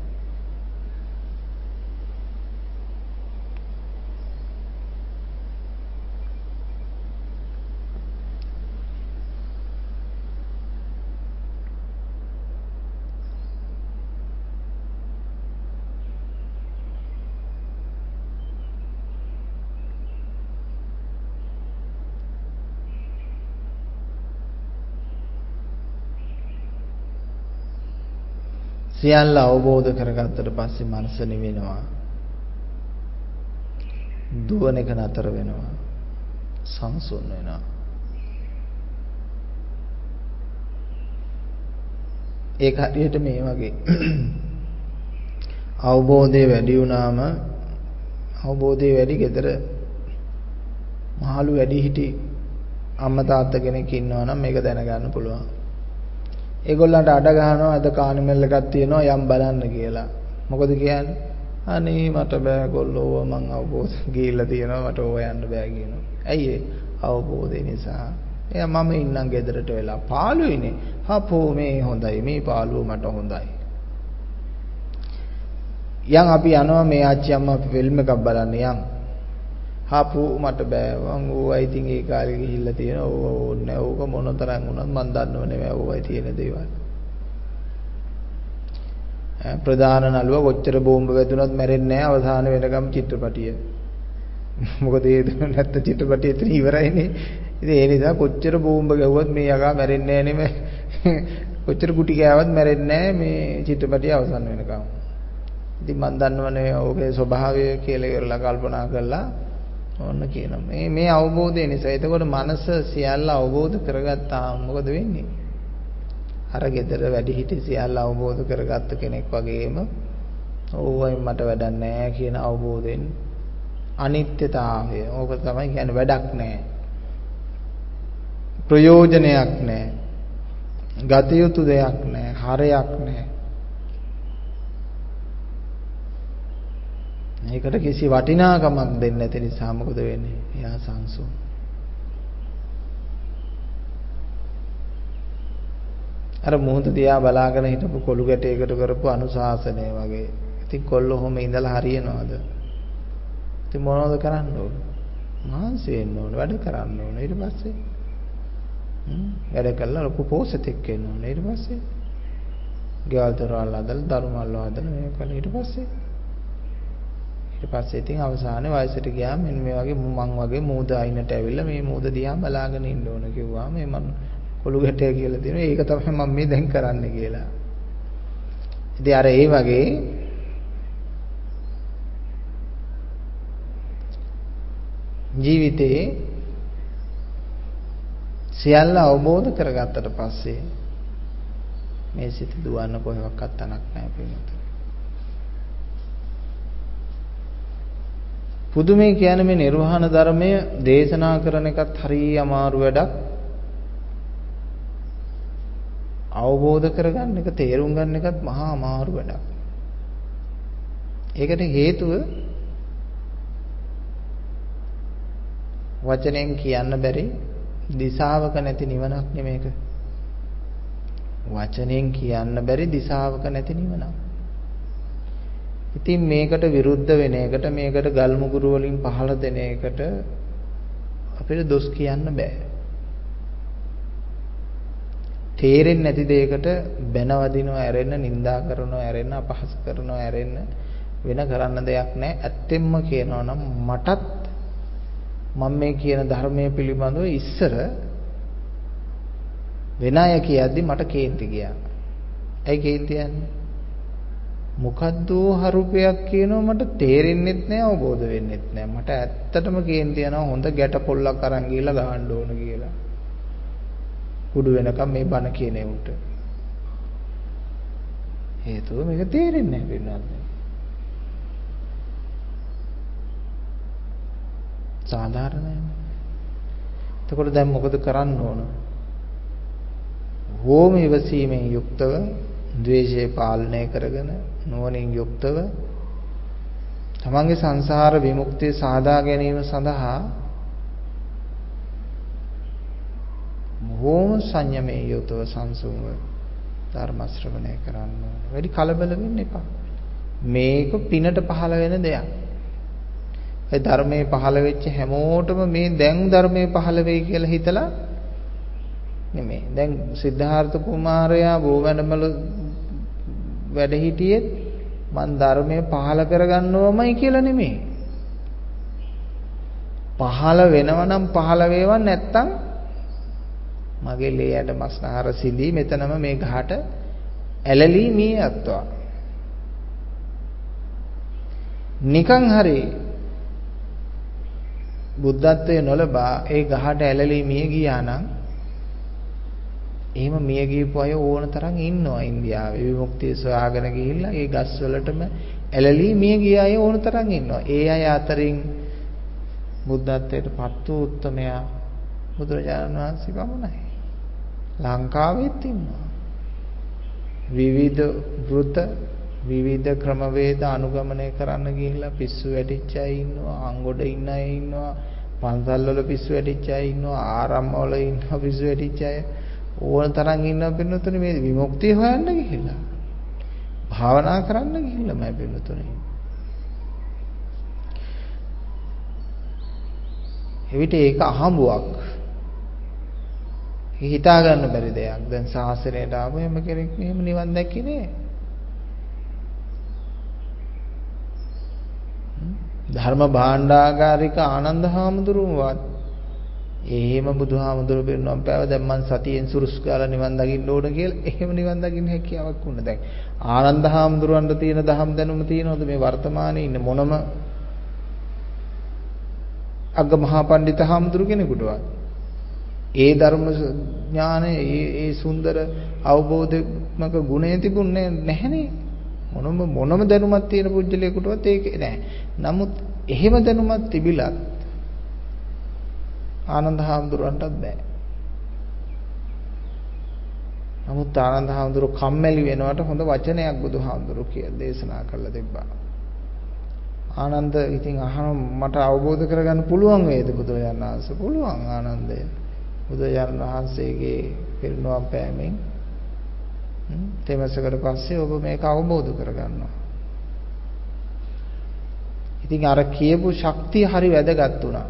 සියල්ල අවබෝධ කරගත්තට පස්සේ මනස නිවෙනවා. දුවන එක නතර වෙනවා. සංසුන් වෙනවා. ඒක හරියට මේ වගේ අවබෝධය වැඩි වුණාම අවබෝධය වැඩි ගෙදර මහලු වැඩි හිටි අම්මා තාත්තා කෙනෙක් ඉන්නවා නම් මේක දැනගන්න පුළුවන්. ඒගොල්ලන්ට අඩ ගන්නවා අද කානිමල් එකක් තියෙනවා යම් බලන්න කියලා. මොකද කියන්නේ? අනේ මට බෑ කොල්ලෝ මං අවබෝධ ගිහිල්ලා තියෙනවා මට ඕව යන්න බෑ කියනවා. ඇයි ඒ? අවබෝධය නිසා. එයා මම ඉන්නම් ගෙදරට වෙලා පාළුයිනේ. හපෝ මේ හොඳයි මේ පාළුව මට හොඳයි. යන් අපි යනවා මේ ආච්චි අම්මා අපි ෆිල්ම් එකක් බලන්න යන්. හපෝ මට බෑ මං ඕවා ඉතින් ඒ කාලේ ගිහිල්ලා තියෙනවා ඕව ඕනේ ඕක මොන තරම් වුණත් මං දන්නව නෙවෙයි ඕවයි තියෙන දේවල්. ප්‍රධාන නළුවා කොච්චර බෝම්බ වැදුනත් මැරෙන්නේ නැහැ අවසාන වෙනකම් චිත්‍රපටිය. මොකද ඒ නැත්නම් චිත්‍රපටිය එතන ඉවරයිනේ. ඉතින් ඒ නිසා කොච්චර බෝම්බ ගැහුවත් මේ යකා මැරෙන්නේ නැහැ නෙමෙයි. කොච්චර කුටි ගෑවත් මැරෙන්නේ නැහැ මේ චිත්‍රපටිය අවසන් වෙනකම්. ඉතින් මං දන්නවනේ ඕකේ ස්වභාවය කියලා ඉවරලා කල්පනා කරලා ඕන්න කියනවා. මේ මේ අවබෝධය නිසා. එතකොට මනස සියල්ල අවබෝධ කරගත්තාම මොකද වෙන්නේ? අර ගෙදර වැඩි හිටි සියල්ල අවබෝධ කරගත්ත කෙනෙක් වගේම ඕවයින් මට වැඩක් නැහැ කියන අවබෝධයෙන් අනිත්‍යතාවය. ඕක තමයි කියන්නේ වැඩක් නැහැ. ප්‍රයෝජනයක් නැහැ. ගත යුතු දෙයක් නැහැ. හරයක් නැහැ. ඒකට කිසි වටිනාකමක් දෙන්නේ නැති නිසා මොකද වෙන්නේ? එයා සංසුන්. අර මොහොත දිහා බලාගෙන හිටපු කොළු ගැටයකට කරපු අනුශාසනය වගේ. ඉතින් කොල්ලෝ ඔහොම ඉඳලා හරියනවද? ඉතින් මොනවද කරන්න ඕන? මහන්සි වෙන්න ඕන, වැඩ කරන්න ඕන. ඊට පස්සේ හ්ම් වැඩ කළා ලොකු පෝසතෙක් වෙන්න ඕන. ඊට පස්සේ ගෙවල් දොරවල් හදලා දරුමල්ල හදලා මේක කළා. ඊට පස්සේ ඊට පස්සේ ඉතින් අවසානයේ වයසට ගියාම මෙන්න මේ වගේ මං වගේ මූද අයිනට ඇවිල්ලා මේ මූද දිහා බලාගෙන ඉන්න ඕන කිව්වා. මේ මම පොළු ගැටය කියලා තියෙනවා. ඒක තමයි මම මේ දැන් කරන්නේ කියලා. ඉතින් අර ඒ වගේ ජීවිතේ සියල්ල අවබෝධ කරගත්තට පස්සේ මේ සිත දුවන්න කොහෙවත් තනක් නැහැ පිළිතුර. පුදුමේ කියන්නේ මේ නිර්වාණ ධර්මය දේශනා කරන එකත් හරිය අමාරු වැඩක්. අවබෝධ කරගන්න එක තේරුම් ගන්න එකත් මහා අමාරු වැඩක්. ඒකට හේතුව වචනෙන් කියන්න බැරි දිශාවක නැති නිවනක් නෙමේක. වචනෙන් කියන්න බැරි දිශාවක නැති නිවනක්. ඉතින් මේකට විරුද්ධ වෙන එකට මේකට ගල් මුගුරු වලින් පහළ දෙන එකට අපිට දොස් කියන්න බෑ. තේරෙන්නේ නැති දෙයකට බැනවදිනවා ඇරෙන්න, නිඳා කරනවා ඇරෙන්න, අපහාස කරනවා ඇරෙන්න වෙන කරන්න දෙයක් නැහැ. ඇත්තෙන්ම කියනවා නම් මටත් මම මේ කියන ධර්මයේ පිළිබඳව ඉස්සර වෙන අය කියද්දි මට කේන්ති ගියා. ඇයි කේන්ති යන්නේ? මොකද්ද හරුපයක් කියනවා මට තේරෙන්නෙත් නැහැ, අවබෝධ වෙන්නෙත් නැහැ. මට ඇත්තටම කේන්ති යනවා හොඳ ගැට පොල්ලක් අරන් ගිහලා ගහන්න ඕන කියලා. කුඩු වෙනකම් මේ බණ කියන උන්ට. හේතුව මේක තේරෙන්නේ නැහැ පින්නත්. සාධාරණයි. එතකොට දැන් මොකද කරන්න ඕන? හෝම ඉවසීමෙන් යුක්තව, ද්වේෂය පාලනය කරගෙන, නුවණින් යුක්තව තමන්ගේ සංසාර විමුක්තිය සාදා ගැනීම සඳහා හෝම සංයමයේ යුක්තව සංසුන්ව ධර්ම ශ්‍රවණය කරන්න ඕන. වැඩි කලබල වෙන්න එපා. මේක පිනට පහළ වෙන දෙයක්. ඒ ධර්මයේ පහළ වෙච්ච හැමෝටම මේ දැන් ධර්මයේ පහළ වෙයි කියලා හිතලා නෙමෙයි. දැන් සිද්ධාර්ථ කුමාරයා බෝවැඩමල වැඩ හිටියේ මන් ධර්මයේ පහළ කරගන්නවමයි කියලා නෙමෙයි. පහළ වෙනව නම් පහළ වේවා නැත්තම් මගේ ලේ ඇට මස්නහර සිඳී මෙතනම මේ ගහට ඇලලී මිය යත්වා. නිකන් හරි බුද්ධත්වයේ නොලබා ඒ ගහට ඇලලී මිය ගියා නම් එහෙම මිය ගියපු අය ඕන තරම් ඉන්නවා ඉන්දියාවේ. විමුක්තිය සොයාගෙන ගිහිල්ලා ඒ ගස් වලටම ඇලලී මිය ගිය අය ඕන තරම් ඉන්නවා. ඒ අය අතරින් බුද්ධත්වයට පත් වූ උත්තමයා බුදුරජාණන් වහන්සේ පමණයි. ලංකාවෙත් ඉන්නවා. විවිධ වෘත විවිධ ක්‍රමවේද අනුගමනය කරන්න ගිහිල්ලා පිස්සු වැටිච්ච අය ඉන්නවා, අංගොඩ ඉන්න අය ඉන්නවා, පන්සල් වල පිස්සු වැටිච්ච අය ඉන්නවා, ආරාම වල ඉන්නවා පිස්සු වැටිච්ච අය ඕන තරම් ඉන්නවා පින්නතුනේ. මේ විමුක්තිය හොයන්න ගිහිල්ලා භාවනා කරන්න ගිහිල්ලා මම පින්නතුනේ. එවිට ඒක අහඹුවක්. හිතා ගන්න බැරි දෙයක්. දැන් සාසනයට ආව හැම කෙනෙක් මෙහෙම නිවන් දැක්කේ නෑ. ධර්ම භාණ්ඩාගාරික ආනන්ද හාමුදුරුවෝවත් එහෙම බුදුහාමුදුරුවෝ පිරිනොම් පෑව දැන් මං සතියෙන් සුරුස් ගාලා නිවන් දකින්න ඕන කියලා එහෙම නිවන් දකින්න හැකියාවක් වුණා. දැන් ආනන්ද හාමුදුරුවන්ට තියෙන දහම් දැනුම තියෙනවද මේ වර්තමානයේ ඉන්න මොනම අග්ග මහා පඬිත හාමුදුරු කෙනෙකුටවත්? ඒ ධර්ම ඥානය ඒ ඒ සුන්දර අවබෝධමක ගුණය තිබුණේ නැහනේ. මොනම මොනම දැනුමක් තියෙන පුජ්‍යලයකටවත් ඒක නැහැ. නමුත් එහෙම දැනුමක් තිබිලත් ආනන්ද හාමුදුරන්ටත් බෑ. නමුත් ආනන්ද හාමුදුරුවෝ කම්මැලි වෙනවට හොඳ වචනයක් බුදුහාමුදුරුවෝ කියලා දේශනා කළා තිබ්බා. ආනන්ද ඉතින් අහන මට අවබෝධ කරගන්න පුළුවන් වේද බුදුරජාණන් වහන්සේ? පුළුවන් ආනන්දය. බුදුරජාණන් වහන්සේගේ පිරිනුවම් පෑමෙන් තෙමසකට පස්සේ ඔබ මේක අවබෝධ කරගන්නවා. ඉතින් අර කියපු ශක්තිය හරි වැදගත් වුණා.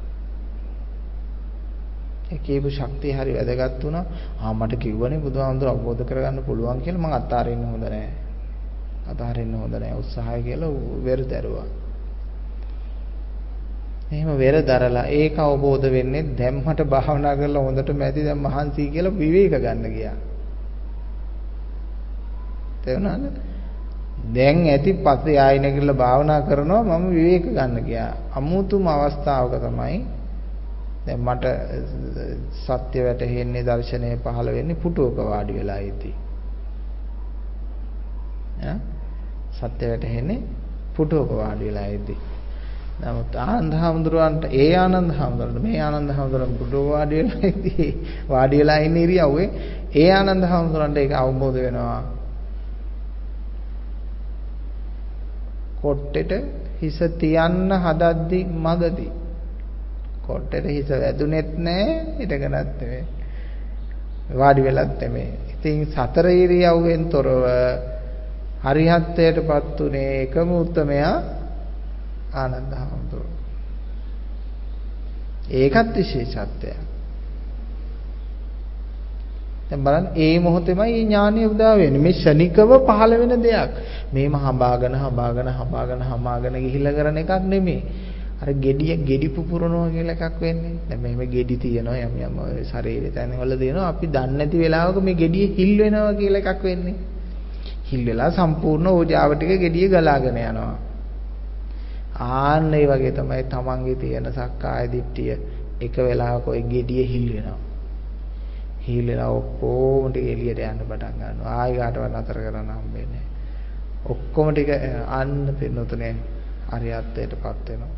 ඒ කියපු ශක්තිය හරි වැදගත් වුණා. ආ මට කිව්වනේ බුදුහාමුදුරුවෝ අවබෝධ කරගන්න පුළුවන් කියලා. මං අතාරින්න හොඳ නැහැ. අතාරින්න හොඳ නැහැ උත්සාහය කියලා වෙර දැරුවා. එහෙම වෙර දරලා ඒක අවබෝධ වෙන්නේ දැම්මට භාවනා කරලා හොඳටම ඇති දැන් මහන්සි කියලා විවේක ගන්න ගියා. තේරුණාද? දැන් ඇති පස්සේ ආයෙ නැගිටලා භාවනා කරනවා මම විවේක ගන්න ගියා. අමුතුම අවස්ථාවක තමයි දැන් මට සත්‍ය වැටහෙන්නේ දර්ශනය පහළ වෙන්නේ පුටුවක වාඩි වෙලා ඉති. ඈ සත්‍ය වැටහෙන්නේ පුටුවක වාඩි වෙලා ඉති. නමුත් ආනන්ද හැඳුරන්ට ඒ ආනන්ද හැඳුරන්ට මේ ආනන්ද හැඳුරන් පුටුවක වාඩි වෙලා ඉති. වාඩි වෙලා ඉන්න ඉරියව්වේ ඒ ආනන්ද හැඳුරන්ට ඒක අවබෝධ වෙනවා. කොට්ටෙට හිස තියන්න හදද්දි මගදී කොට්ටෙට හිස වැදුනෙත් නැහැ හිටගෙනත් නෙමෙයි වාඩි වෙලත් නෙමෙයි. ඉතින් සතර ඉරියව්වෙන් තොරව හරිහත්ත්වයටපත් උනේ එකම උත්මයා ආනන්ද හැඳුරුවෝ. ඒකත් විශේෂත්වයක්. දැන් බලන්න ඒ මොහොතේමයි ඥානය උදා වෙන්නේ. මේ ශනිකව පහළ වෙන දෙයක්. මේම හඹාගෙන හඹාගෙන හඹාගෙන හඹාගෙන ගිහිල්ලා කරන එකක් නෙමෙයි. අර gediya gedi පුපුරනවා කියලා එකක් වෙන්නේ. දැන් මෙහෙම gedi තියනවා යම් යම් ශරීරේ තැන්වල දෙනවා. අපි දන්නේ නැති වෙලාවක මේ gediye හිල් වෙනවා කියලා එකක් වෙන්නේ. හිල් වෙලා සම්පූර්ණ ඕජාව ටික gediye ගලාගෙන යනවා. ආන්න ඒ වගේ තමයි තමන්ගේ තියෙන සක්කාය දිට්ඨිය එක වෙලාවක ওই gediye හිල් වෙනවා. හිලලා ඔක්කොම ටික එළියට යන්න පටන් ගන්නවා. ආයෙ කාටවත් නතර කරන්න හම්බෙන්නේ නැහැ. ඔක්කොම ටික අන්න පින්නතුනේ අරියත්වයටපත් වෙනවා.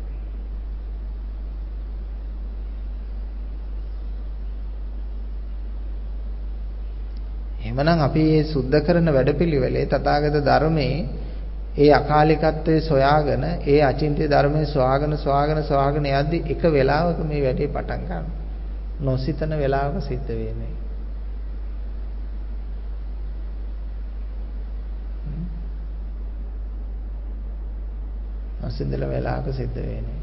එහෙමනම් අපි මේ සුද්ධ කරන වැඩපිළිවෙලේ තථාගත ධර්මයේ ඒ අකාලිකත්වයේ සොයාගෙන ඒ අචින්ත්‍ය ධර්මයේ සොයාගෙන සොයාගෙන සොයාගෙන යද්දි එක වෙලාවක මේ වැඩේ පටන් ගන්නවා. නොසිතන වෙලාවක සිද්ධ වෙන්නේ. නොසිතන වෙලාවක සිද්ධ වෙන්නේ.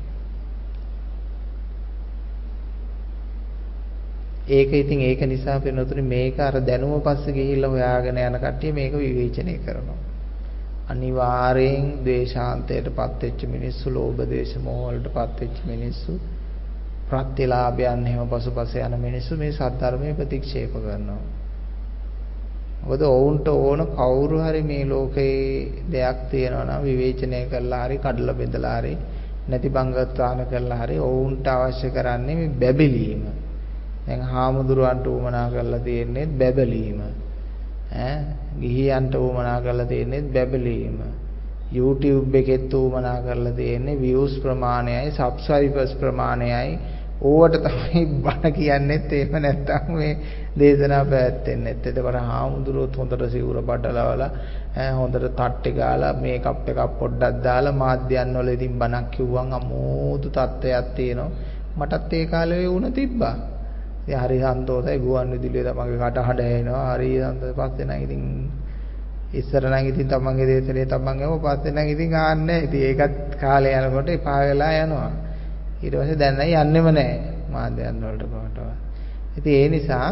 ඒක ඉතින් ඒක නිසා වෙනතුනේ මේක අර දැනුම පස්සේ ගිහිල්ලා හොයාගෙන යන කට්ටිය මේක විවේචනය කරනවා. අනිවාර්යෙන් ද්වේෂාන්තයටපත් වෙච්ච මිනිස්සු, ලෝභ දේශ මොහ වලටපත් වෙච්ච මිනිස්සු, ප්‍රත්‍යලාභයන් එහෙම පසුපස යන මිනිස්සු මේ සද්ධර්මයේ ප්‍රතික්ෂේප කරනවා. මොකද ඔවුන්ට ඕන කවුරු හරි මේ ලෝකේ දෙයක් තියෙනවා නම් විවේචනය කරලා හරි කඩලා බෙදලා හරි නැති බංගත්වාන කරලා හරි ඔවුන්ට අවශ්‍ය කරන්නේ මේ බැබලීම. දැන් හාමුදුරුවන්ට උවමනා කරලා තියෙන්නේ බැබලීම. ඈ ගිහියන්ට උවමනා කරලා තියෙන්නේ බැබලීම. YouTube එකෙත් උවමනා කරලා තියෙන්නේ views ප්‍රමාණයයි subscribers ප්‍රමාණයයි. ඕවට තමයි බණ කියන්නේත් එහෙම නැත්තම් මේ දේශනා පැවැත්වෙන්නේ. එතකොට හාමුදුරුවොත් හොඳට සිවුර බඩලවලා ඈ හොඳට තට්ටේ ගාලා මේකප් එකක් පොඩ්ඩක් දාලා මාධ්‍යයන් වල ඉතින් බණක් කිව්වන් අමෝතු තත්ත්වයක් තියෙනවා. මටත් ඒ කාලේ වුණ තිබ්බා. ඉතින් හරි සන්තෝෂයි ගුවන් විදුලියේ තමන්ගේ කටහඬ ඇහෙනවා. හරි සන්තෝෂයි. පස්සේ නම් ඉතින් ඉස්සර නම් ඉතින් තමන්ගේ දේශනේ තමන් යව පස්සේ නම් ඉතින් ආන්නේ. ඉතින් ඒකත් කාලේ යනකොට එපා වෙලා යනවා. ඊට පස්සේ දැන් නම් යන්නෙම නැහැ මාධ්‍යයන් වලට කොහොමද. ඉතින් ඒ නිසා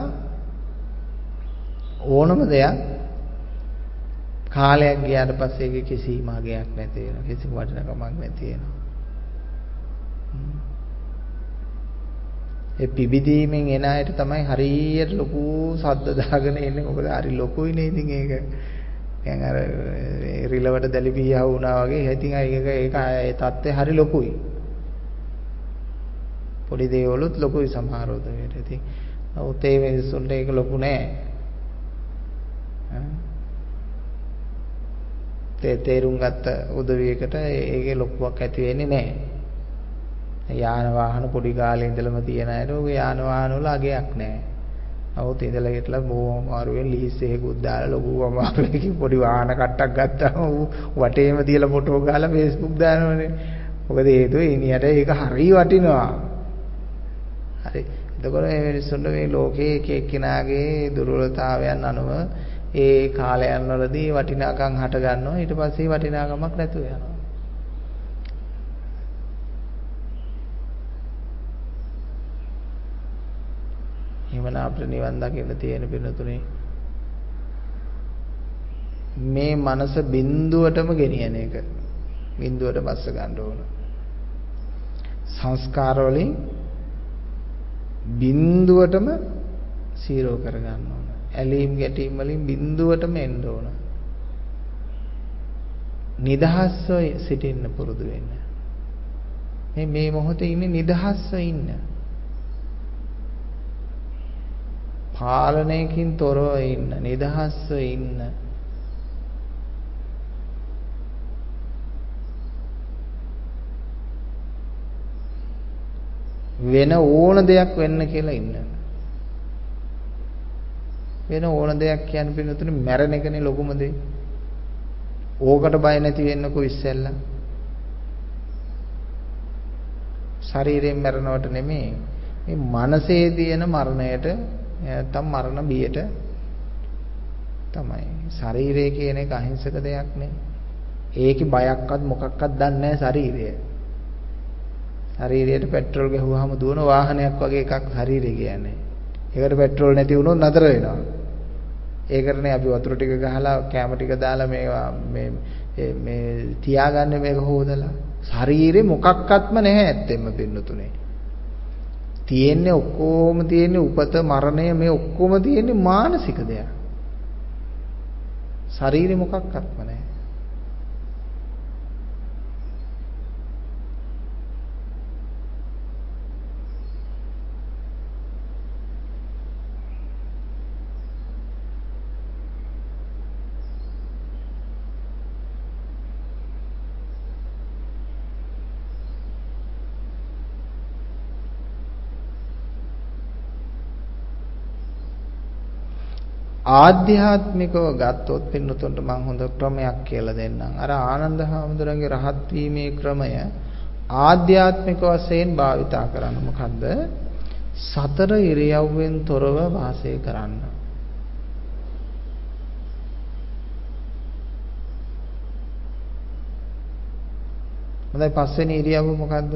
ඕනම දෙයක් කාලයක් ගියාට පස්සේ ඒකේ කිසිම අගයක් නැති වෙනවා. කිසිම වටිනකමක් නැති වෙනවා. ඒ පිබිදීමෙන් එන අයට තමයි හරියට ලොකු සද්ද දාගෙන එන්නේ. මොකද හරි ලොකුයිනේ ඉතින් ඒක. දැන් අර රිලවට දැලිපියා වුණා වගේ. ඉතින් ඒක ඒක ඒ தත්ත්වය හරි ලොකුයි. පොඩි දේවලුත් ලොකුයි සමහර උදේට. ඉතින් නමුත් ඒ මිනිස්සුන්ට ඒක ලොකු නෑ. තේ තේරුම් ගත්ත උදවියකට ඒකේ ලොකුවක් ඇති වෙන්නේ නෑ. යාන වාහන පොඩි කාලේ ඉඳලම තියන අයට ඔය යාන වාහන වල අගයක් නෑ. නමුත් ඉඳලා හිටලා බොහොම අමාරුවෙන් ලීස් එකකුත් දාලා ලොකු අමාරුවකින් පොඩි වාහන කට්ටක් ගත්තාම ඌ වටේම තියලා ෆොටෝ ගහලා Facebook දානවනේ. මොකද හේතුව ඉනියට ඒක හරි වටිනවා. හරි. එතකොට මේ මිනිස්සුන්ට මේ ලෝකයේ එක එක්කිනාගේ දුර්වලතාවයන් අනුව ඒ කාලයන් වලදී වටිනාකම් හට ගන්නවා. ඊට පස්සේ වටිනාකමක් නැතුව යනවා. එහෙමනම් අපිට නිවන් දකින්න තියෙන පිනතුනේ මේ මනස බිඳුවටම ගෙනියන එක. බිඳුවට බස්ස ගන්න ඕන. සංස්කාර වලින් බිඳුවටම සීරෝ කරගන්න ඕන. ඇලීම් ගැටීම් වලින් බිඳුවටම එන්න ඕන. නිදහස්ව සිටින්න පුරුදු වෙන්න. මේ මේ මොහොතේ ඉන්නේ නිදහස්ව ඉන්න. පාලනයකින් තොරව ඉන්න, නිදහස්ව ඉන්න. වෙන ඕන දෙයක් වෙන්න කියලා ඉන්න. වෙන ඕන දෙයක් කියන්නේ පින්නතුනේ මැරෙන එකනේ ලොකුම දේ. ඕකට බය නැති වෙන්නකෝ ඉස්සෙල්ලා. ශරීරයෙන් මැරෙනවට නෙමෙයි. මේ මනසේ තියෙන මරණයට නැත්තම් මරණ බියට තමයි. ශරීරය කියන එක අහිංසක දෙයක් නේ. ඒකේ බයක්වත් මොකක්වත් දන්නේ නැහැ ශරීරය. ශරීරයට පෙට්‍රල් ගහුවාම දුවන වාහනයක් වගේ එකක් ශරීරය කියන්නේ. ඒකට පෙට්‍රල් නැති වුණොත් නතර වෙනවා. ඒකරනේ අපි වතුර ටික ගහලා කැම ටික දාලා මේවා මේ මේ තියාගන්නේ මේක හොදලා. ශරීරේ මොකක්වත්ම නැහැ ඇත්තෙම පින්නතුනේ. තියෙන්නේ ඔක්කොම තියෙන්නේ උපත මරණය මේ ඔක්කොම තියෙන්නේ මානසික දෙයක්. ශරීරේ මොකක්වත්ම නැහැ. ආධ්‍යාත්මිකව ගත්තොත් පින්නතුන්ට මම හොඳ ක්‍රමයක් කියලා දෙන්නම්. අර ආනන්ද හාමුදුරන්ගේ රහත් වීමේ ක්‍රමය ආධ්‍යාත්මික වශයෙන් භාවිතා කරන්න. මොකද්ද? සතර ඉරියව්වෙන් තොරව වාසය කරන්න. හොඳයි පස්වෙනි ඉරියව්ව මොකද්ද?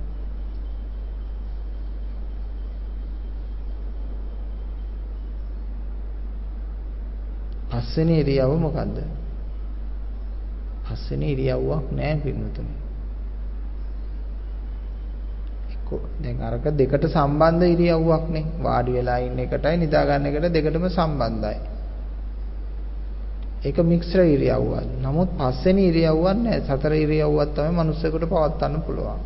පස්වෙනි ඉරියව්ව මොකද්ද? පස්වෙනි ඉරියව්වක් නැහැ පින්නතුනේ. එක්ක දැන් අරක දෙකට සම්බන්ධ ඉරියව්වක් නේ. වාඩි වෙලා ඉන්න එකටයි නිදා ගන්න එකට දෙකටම සම්බන්ධයි. ඒක මික්ස්ඩ් ඉරියව්වක්. නමුත් පස්වෙනි ඉරියව්වක් නැහැ. සතර ඉරියව්වක් තමයි මනුස්සයෙකුට පවත්වන්න පුළුවන්.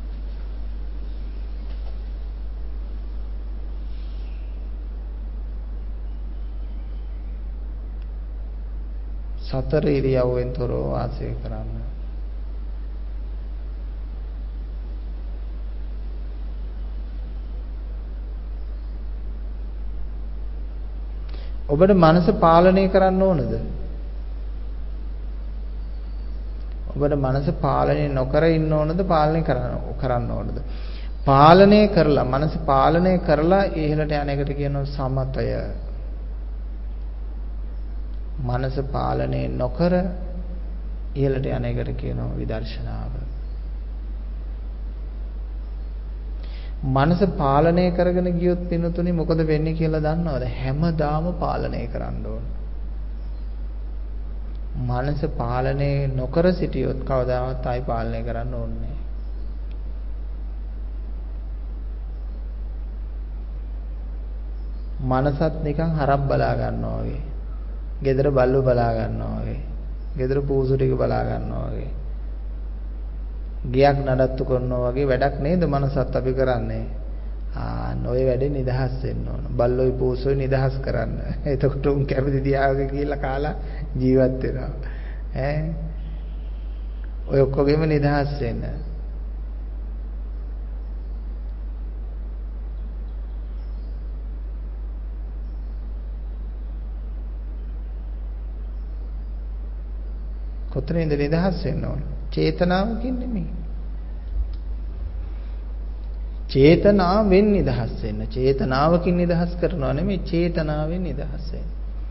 සතර ඉරියව්වෙන් තොරව වාසය කරන්න. ඔබට මනස පාලනය කරන්න ඕනද? ඔබට මනස පාලනය නොකර ඉන්න ඕනද පාලනය කරන්න කරන්න ඕනද? පාලනය කරලා මනස පාලනය කරලා ඉහළට යන එකට කියනවා සමතය. මනස පාලනය නොකර ඉහළට යන එකට කියනවා විදර්ශනාව. මනස පාලනය කරගෙන ගියොත් පින්නතුනි මොකද වෙන්නේ කියලා දන්නවද? හැමදාම පාලනය කරන්න ඕන. මනස පාලනය නොකර සිටියොත් කවදාවත් ආයි පාලනය කරන්න ඕනේ නැහැ. මනසත් නිකන් හරක් බලා ගන්නවා වගේ. ගෙදර බල්ලෝ බලා ගන්නවා වගේ. ගෙදර පූසු ටික බලා ගන්නවා වගේ. ගියක් නඩත්තු කරනවා වගේ වැඩක් නේද මනසත් අපි කරන්නේ. ආ නොයේ වැඩේ නිදහස් වෙන්න ඕන. බල්ලෝයි පූසෝයි නිදහස් කරන්න. එතකොට උන් කැමති තියාගෙන කියලා කාලා ජීවත් වෙනවා. ඈ ඔය ඔක්කොගෙම නිදහස් වෙන්න. කොතනින්ද නිදහස් වෙන්න ඕන? චේතනාවකින් නෙමෙයි. චේතනාවෙන් නිදහස් වෙන්න. චේතනාවකින් නිදහස් කරනවා නෙමෙයි චේතනාවෙන් නිදහස් වෙන්න.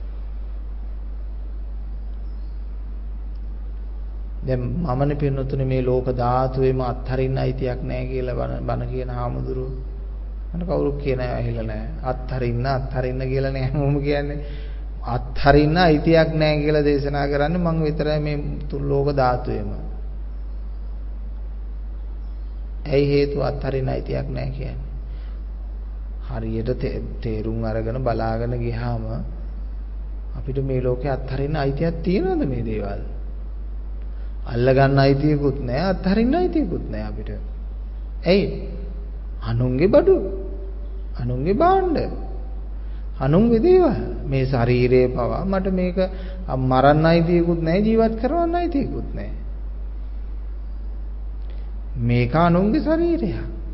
දැන් මමනේ පින්නතුනේ මේ ලෝක ධාතුවේම අත්හරින්න අයිතියක් නැහැ කියලා බන කියන හාමුදුරුවෝ. මට කවුරුත් කියන අය ඇහිලා නැහැ. අත්හරින්න අත්හරින්න කියලා නේ හැමෝම කියන්නේ. අත්හරින්න අයිතියක් නැහැ කියලා දේශනා කරන්නේ මම විතරයි මේ ලෝක ධාතුවේම. ඇයි හේතුව අත්හරින්න අයිතියක් නැහැ කියන්නේ. හරියට තේරුම් අරගෙන බලාගෙන ගියාම අපිට මේ ලෝකේ අත්හරින්න අයිතියක් තියනවද මේ දේවල්? අල්ලගන්න අයිතියකුත් නැහැ, අත්හරින්න අයිතියකුත් නැහැ අපිට. ඇයි? අනුන්ගේ බඩු, අනුන්ගේ භාණ්ඩ, අනුන්ගේ දේවල්. මේ ශරීරයේ පවා මට මේක මරන්න අයිතියකුත් නැහැ, ජීවත් කරවන්න අයිතියකුත් නැහැ. මේක අනුන්ගේ ශරීරයක්.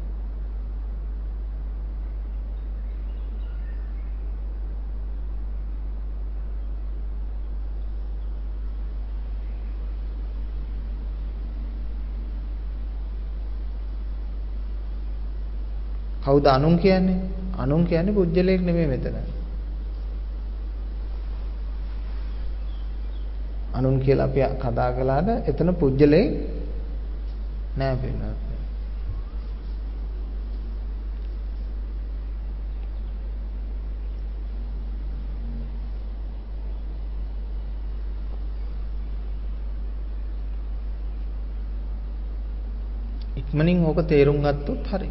කවුද අනුන් කියන්නේ? අනුන් කියන්නේ පුජ්‍යලයක් නෙමෙයි මෙතන. අනුන් කියලා අපි කතා කළාට එතන පුජ්‍යලයක් නෑ වෙනවා. ඉක්මනින් ඕක තේරුම් ගත්තොත් හරි.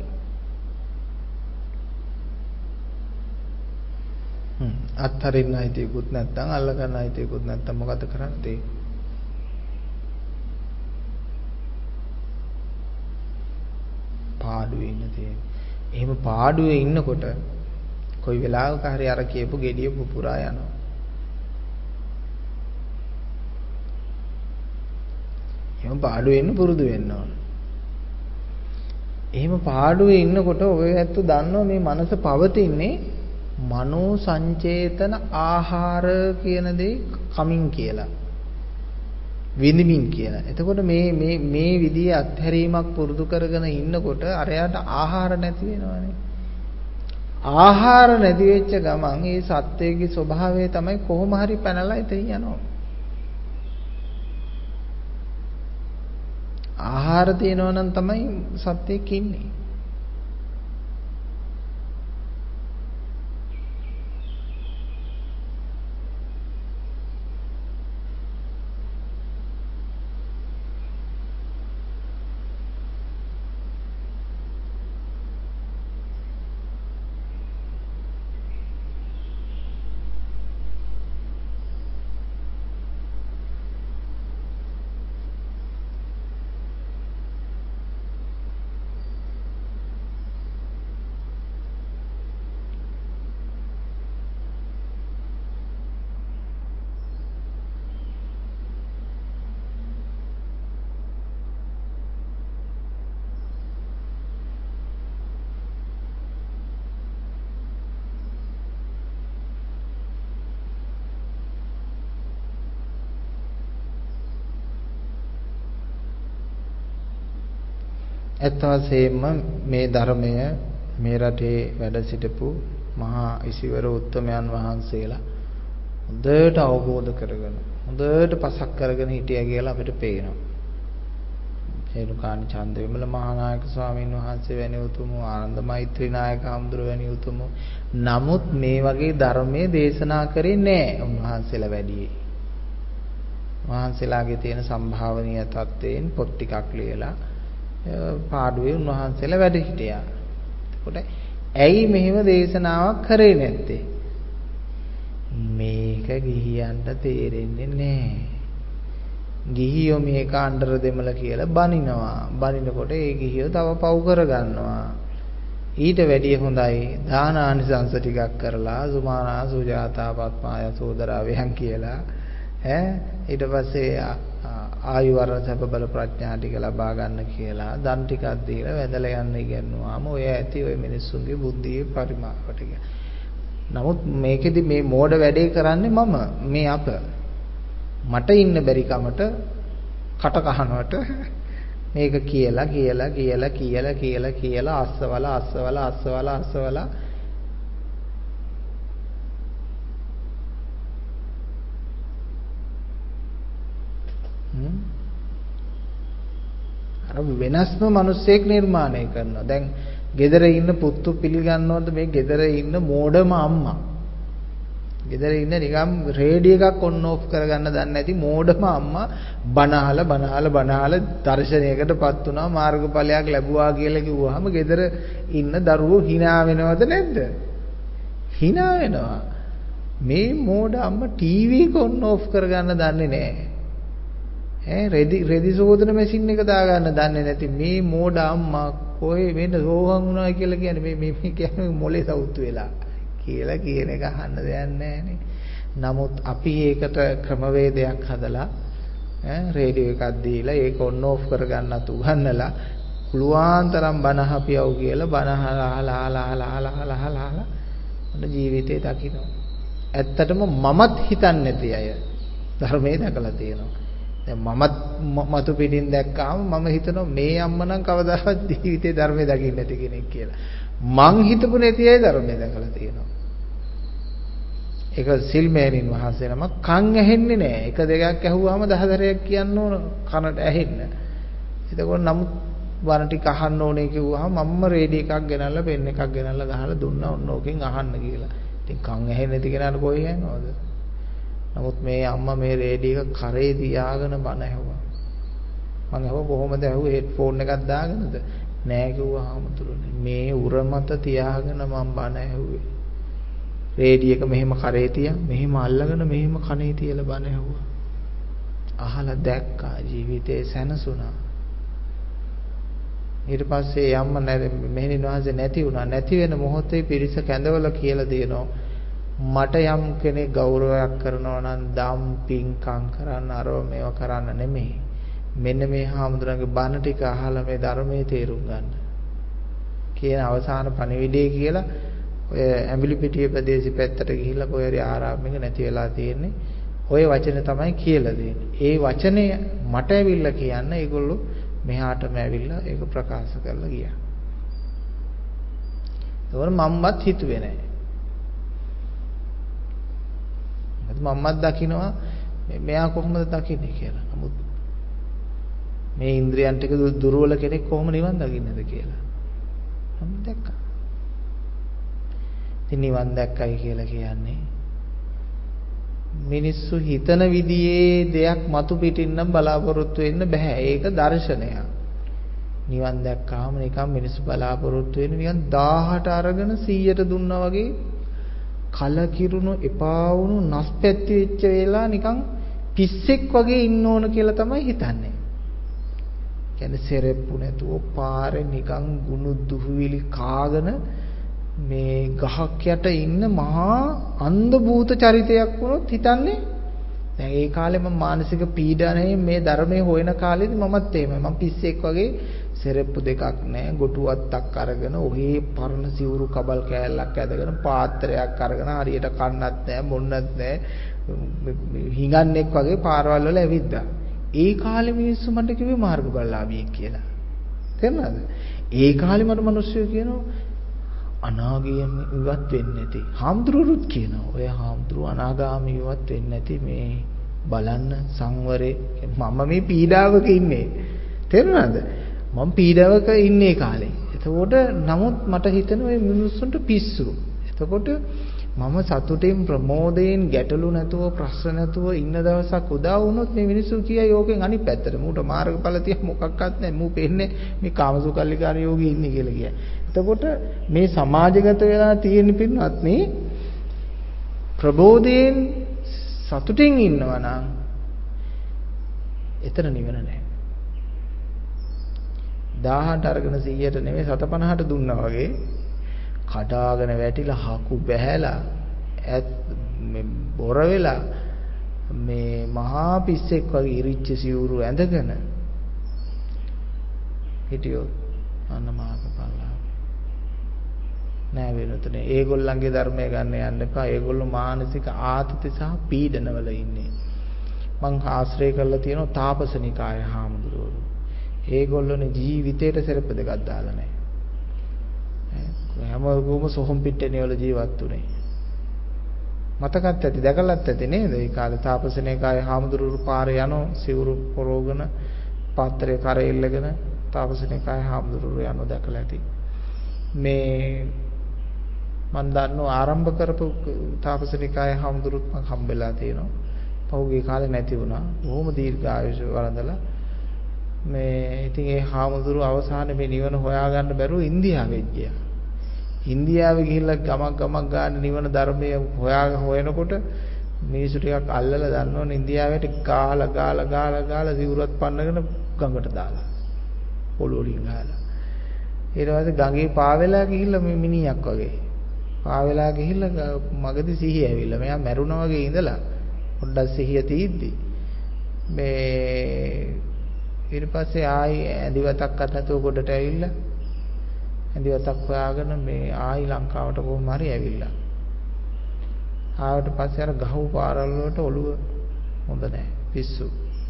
අත්හරින්න අයිතියකුත් නැත්නම් අල්ල ගන්න අයිතියකුත් නැත්නම් මොකද කරන්නේ? පාඩුවේ ඉන්න තියෙන්නේ. එහෙම පාඩුවේ ඉන්නකොට කොයි වෙලාවක හරි අර කියපු gediya පුපුරා යනවා. එහෙම පාඩුවේ ඉන්න පුරුදු වෙන්න ඕන. එහෙම පාඩුවේ ඉන්නකොට ඔය ඇත්ත දන්නවා මේ මනස පවතින්නේ මනෝ සංචේතන ආහාර කියන දේ කමින් කියලා. විඳිමින් කියලා. එතකොට මේ මේ මේ විදිහේ අත්හැරීමක් පුරුදු කරගෙන ඉන්නකොට අරයට ආහාර නැති වෙනවනේ. ආහාර නැති වෙච්ච ගමන් ඒ සත්‍යයේ ස්වභාවය තමයි කොහොම හරි පැනලා එතන යනවා. ආහාර තියෙනවා නම් තමයි සත්‍යයක් ඉන්නේ. ඇත්ත වශයෙන්ම මේ ධර්මය මේ රටේ වැඩ සිටපු මහා ඉසිවර උත්තමයන් වහන්සේලා හොඳට අවබෝධ කරගෙන හොඳට පසක් කරගෙන හිටියා කියලා අපිට පේනවා. හේතුකාණී චන්දවිමල මහානායක ස්වාමීන් වහන්සේ වැනි උතුමෝ, ආනන්ද මෛත්‍රී නායක හඳුරු වැනි උතුමෝ. නමුත් මේ වගේ ධර්මයේ දේශනා කරේ නැහැ උන්වහන්සේලා වැඩියේ. වහන්සේලාගේ තියෙන සම්භාවනීය තත්ත්වයෙන් පොත් ටිකක් ලියලා පාඩුවේ උන්වහන්සේලා වැඩ හිටියා. එතකොට ඇයි මෙහෙම දේශනාවක් කරේ නැත්තේ? මේක ගිහියන්ට තේරෙන්නේ නැහැ. ගිහියෝ මේක අnder දෙමළ කියලා බනිනවා. බනිනකොට ඒ ගිහියෝ තව පව් කරගන්නවා. ඊට වැඩිය හොඳයි දාන ආනිසංස ටිකක් කරලා සුමානා සුජාතා පත්මාය සෝදරාවයන් කියලා ඈ ඊට පස්සේ ආයු වර්ණ සැප බල ප්‍රඥා ටික ලබා ගන්න කියලා දන් ටිකක් දීලා වැදලා යන්න ඉගෙනුවාම ඔය ඇති ඔය මිනිස්සුන්ගේ බුද්ධියේ පරිමාවට ගියා. නමුත් මේකෙදි මේ මෝඩ වැඩේ කරන්නේ මම මේ අප මට ඉන්න බැරි කමට කට කහනවට මේක කියලා කියලා කියලා කියලා කියලා කියලා අස්සවල අස්සවල අස්සවල අස්සවල අර වෙනස්ම මිනිස්සෙක් නිර්මාණය කරනවා. දැන් ගෙදර ඉන්න පුතු පිළිගන්නවද මේ ගෙදර ඉන්න මෝඩම අම්මා? ගෙදර ඉන්න නිකම් රේඩියෝ එකක් ඔන් ඔෆ් කරගන්න දන්නේ නැති මෝඩම අම්මා බනහල බනහල බනහල දර්ශනයකටපත් වුණා මාර්ගඵලයක් ලැබුවා කියලා කිව්වහම ගෙදර ඉන්න දරුවෝ hina වෙනවද නැද්ද? hina වෙනවා. මේ මෝඩ අම්මා ටීවී එක ඔන් ඔෆ් කරගන්න දන්නේ නැහැ. ඈ රෙදි රෙදි සෝදන මැෂින් එක දාගන්න දන්නේ නැති මේ මෝඩ අම්මා කොහේ වෙන රෝහන් වුණා කියලා කියන්නේ මේ මේ කියන්නේ මොලේ සවුත් වෙලා කියලා කියන එක අහන්න දෙයක් නැහැනේ. නමුත් අපි ඒකට ක්‍රමවේදයක් හදලා ඈ රේඩියෝ එකක් දීලා ඒක ඔන් ඔෆ් කරගන්නත් උගන්නලා පුළුවන් තරම් බණ අහපියව කියලා බණ අහලා අහලා අහලා අහලා අහලා අහලා මොන ජීවිතේ දකින්න. ඇත්තටම මමත් හිතන්නේ නැති අය ධර්මයේ දැකලා තියෙනවා. දැන් මමත් මතු පිටින් දැක්කාම මම හිතනවා මේ අම්මා නම් කවදාවත් ජීවිතේ ධර්මයේ දකින්නේ නැති කෙනෙක් කියලා. මං හිතපු නැති අය ධර්මයේ දැකලා තියෙනවා. ඒක සිල්මේරින් වහන්සේ නම කන් ඇහෙන්නේ නැහැ. එක දෙකක් ඇහුවාම දහතරයක් කියන්න ඕන කනට ඇහෙන්න. එතකොට නමුත් වණ ටික අහන්න ඕනේ කිව්වහම මම්ම රේඩියෝ එකක් ගෙනල්ලා පෙන් එකක් ගෙනල්ලා ගහලා දුන්නා ඔන්න ඕකෙන් අහන්න කියලා. ඉතින් කන් ඇහෙන්නේ නැති කෙනාට කොහේ යනවද? නමුත් මේ අම්මා මේ රේඩියෝ එක කරේ තියාගෙන බණ ඇහුවා. මං ඇහුවා කොහොමද ඇහුවේ හෙඩ්ෆෝන් එකක් දාගෙනද? නෑ කිව්වා ආමතුරුනේ. මේ උර මත තියාගෙන මං බණ ඇහුවේ. රේඩියෝ එක මෙහෙම කරේ තියා මෙහෙම අල්ලගෙන මෙහෙම කනේ තියලා බණ ඇහුවා. අහලා දැක්කා ජීවිතේ සැනසුණා. ඊට පස්සේ යම්ම මෙහෙණින් වහන්සේ නැති වුණා. නැති වෙන මොහොතේ පිරිස කැඳවල කියලා දෙනවා මට යම් කෙනෙක් ගෞරවයක් කරනවා නම් දම් පිංකම් කරන්න අරව මේව කරන්න නෙමෙයි. මෙන්න මේ හාමුදුරන්ගේ බණ ටික අහලා මේ ධර්මයේ තේරුම් ගන්න. කියන අවසාන පණිවිඩය කියලා ඔය ඇඹිලි පිටිය ප්‍රදේශي පැත්තට ගිහිල්ලා කොහේ ආරාමයක නැති වෙලා තියෙන්නේ. ওই වචනේ තමයි කියලා දෙන්නේ. ඒ වචනය මට ඇවිල්ලා කියන්න ඒගොල්ලෝ මෙහාටම ඇවිල්ලා ඒක ප්‍රකාශ කරලා ගියා. ඒවල මම්මත් හිතුවේ නැහැ. මම්මත් දකින්නවා මෙයා කොහොමද දකින්නේ කියලා. නමුත් මේ ඉන්ද්‍රියන් ටික දුර්වල කෙනෙක් කොහොම නිවන් දකින්නද කියලා. මම දැක්කා. ඉතින් නිවන් දැක්කයි කියලා කියන්නේ මිනිස්සු හිතන විදිහේ දෙයක් මතු පිටින් නම් බලාපොරොත්තු වෙන්න බෑ. ඒක දර්ශනයක්. නිවන් දැක්කාම නිකන් මිනිස්සු බලාපොරොත්තු වෙන්නේ නිකන් දහයට අරගෙන සීයට දුන්නා වගේ කලකිරුණු එපා වුණු නැස්පැත්ති වෙච්ච වෙලා නිකන් පිස්සෙක් වගේ ඉන්න ඕන කියලා තමයි හිතන්නේ. කියන්නේ සෙරෙප්පු නැතුව පාරේ නිකන් ගුණු දුහවිලි කාගෙන මේ ගහක් යට ඉන්න මහා අන්ධ භූත චරිතයක් වුණොත් හිතන්නේ. දැන් ඒ කාලේ මම මානසික පීඩනයේ මේ ධර්මයේ හොයන කාලෙදි මමත් එහෙමයි. මම පිස්සෙක් වගේ සෙරෙප්පු දෙකක් නැහැ, ගොටුවත්තක් අරගෙන ඔහේ පරණ සිවුරු කබල් කෑල්ලක් ඇදගෙන පාත්‍රයක් අරගෙන හරියට කන්නත් නැහැ, මොන්නත් නැහැ, හිඟන්නෙක් වගේ පාරවල් වල ඇවිද්දා. ඒ කාලේ මිනිස්සු මට කිව්වේ මාර්ගඵලලාභියෙක් කියලා. තේරුණාද? ඒ කාලේ මට මිනිස්සු කියනවා අනාගාමී ඉවත් වෙන්නේ නැති. හාමුදුරුවෝත් කියනවා ඔය හාමුදුරුවෝ අනාගාමී ඉවත් වෙන්නේ නැති මේ බලන්න සංවරේ. මම මේ පීඩාවක ඉන්නේ. තේරුණාද? මම පීඩාවක ඉන්නේ කාලේ. එතකොට නමුත් මට හිතෙනවා මේ මිනිස්සුන්ට පිස්සු. එතකොට මම සතුටින් ප්‍රමෝදයෙන් ගැටලු නැතුව ප්‍රශ්න නැතුව ඉන්න දවසක් උදා වුණොත් මේ මිනිස්සු කියයි ඕකෙන් අනිත් පැත්තට මූට මාර්ගඵල තිය මොකක්වත් නැහැ. මූ පෙන්නේ මේ කාමසුකල්ලිකාර යෝගී ඉන්නේ කියලා කියයි. එතකොට මේ සමාජගත වෙලා තියෙන පින්වත් මේ ප්‍රබෝධයෙන් සතුටින් ඉන්නවා නම් එතන නිවන නැහැ. දහයට අරගෙන සීයට නෙමෙයි සත පනහට දුන්නා වගේ කඩාගෙන වැටිලා හකු බැහැලා ඇත් මේ බොර වෙලා මේ මහා පිස්සෙක් වගේ ඉරිච්ච සිවුරු ඇඳගෙන හිටියොත් අන්න මාර්ගඵල නෑ වෙනතනේ. ඒගොල්ලන්ගේ ධර්මය ගන්න යන්න එපා. ඒගොල්ලෝ මානසික ආතති සහ පීඩනවල ඉන්නේ. මං ආශ්‍රය කරලා තියෙනවා තාපසනිකාය හාමුදුරුවෝ. ඒගොල්ලෝනේ ජීවිතේට සෙරප්ප දෙකක් දාලා නැහැ. හැමෝම සොහොන් පිටේනේ වල ජීවත් උනේ. මතකත් ඇති දැකලත් ඇති නේද? ඒ කාලේ තාපසනිකාය හාමුදුරුවෝ පාරේ යනෝ සිවුරු පොරෝගෙන පාත්‍රේ කරේ ඉල්ලගෙන තාපසනිකාය හාමුදුරුවෝ යනෝ දැකලා ඇති. මේ මම දන්නවා ආරම්භ කරපු තාපසනිකායේ හාමුදුරුවොත් මම හම්බෙලා තියෙනවා. පහුගිය කාලේ නැති වුණා. බොහොම දීර්ඝ ආයුෂ වළඳලා මේ ඉතින් ඒ හාමුදුරුවෝ අවසානයේ මේ නිවන හොයාගන්න බැරුව ඉන්දියාවෙ ගියා. ඉන්දියාවේ ගිහිල්ලා ගමක් ගමක් ගන්න නිවන ධර්මයේ හොයා හොයනකොට මිනිස්සු ටිකක් අල්ලලා දන්නවනේ ඉන්දියාවට ගාලා ගාලා ගාලා ගාලා සිවුරත් පන්නගෙන ගඟට දාලා පොළොව වලින් ගාලා ඊට පස්සේ ගඟේ පාවෙලා ගිහිල්ලා මේ මිනිහක් වගේ පාවෙලා ගිහිල්ලා මගදී සිහිය ඇවිල්ලා මෙයා මැරුණා වගේ ඉඳලා පොඩ්ඩක් සිහිය තීද්දි මේ ඊට පස්සේ ආයි ඇඳිවතක් අත් නැතුව ගොඩට ඇවිල්ලා ඇඳිවතක් හොයාගෙන මේ ආයි ලංකාවට කොහොම හරි ඇවිල්ලා ආවට පස්සේ අර ගහුව පාරවල් වලට ඔළුව හොඳ නැහැ පිස්සු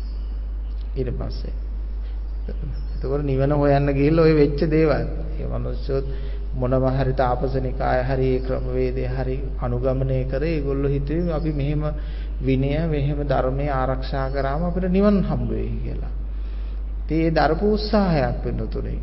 ඊට පස්සේ එතකොට නිවන හොයන්න ගිහිල්ලා ඔය වෙච්ච දේවල් ඒ මනුස්සයොත් මොනම හරි තාපසනිකාය හරි ඒ ක්‍රමවේදය හරි අනුගමනය කරේ ඒගොල්ලෝ හිතුවේ අපි මෙහෙම විනය මෙහෙම ධර්මයේ ආරක්ෂා කරාම අපිට නිවන් හම්බ වෙයි කියලා. ඉතින් ඒ දරපු උත්සාහයක් වෙනතුනේ.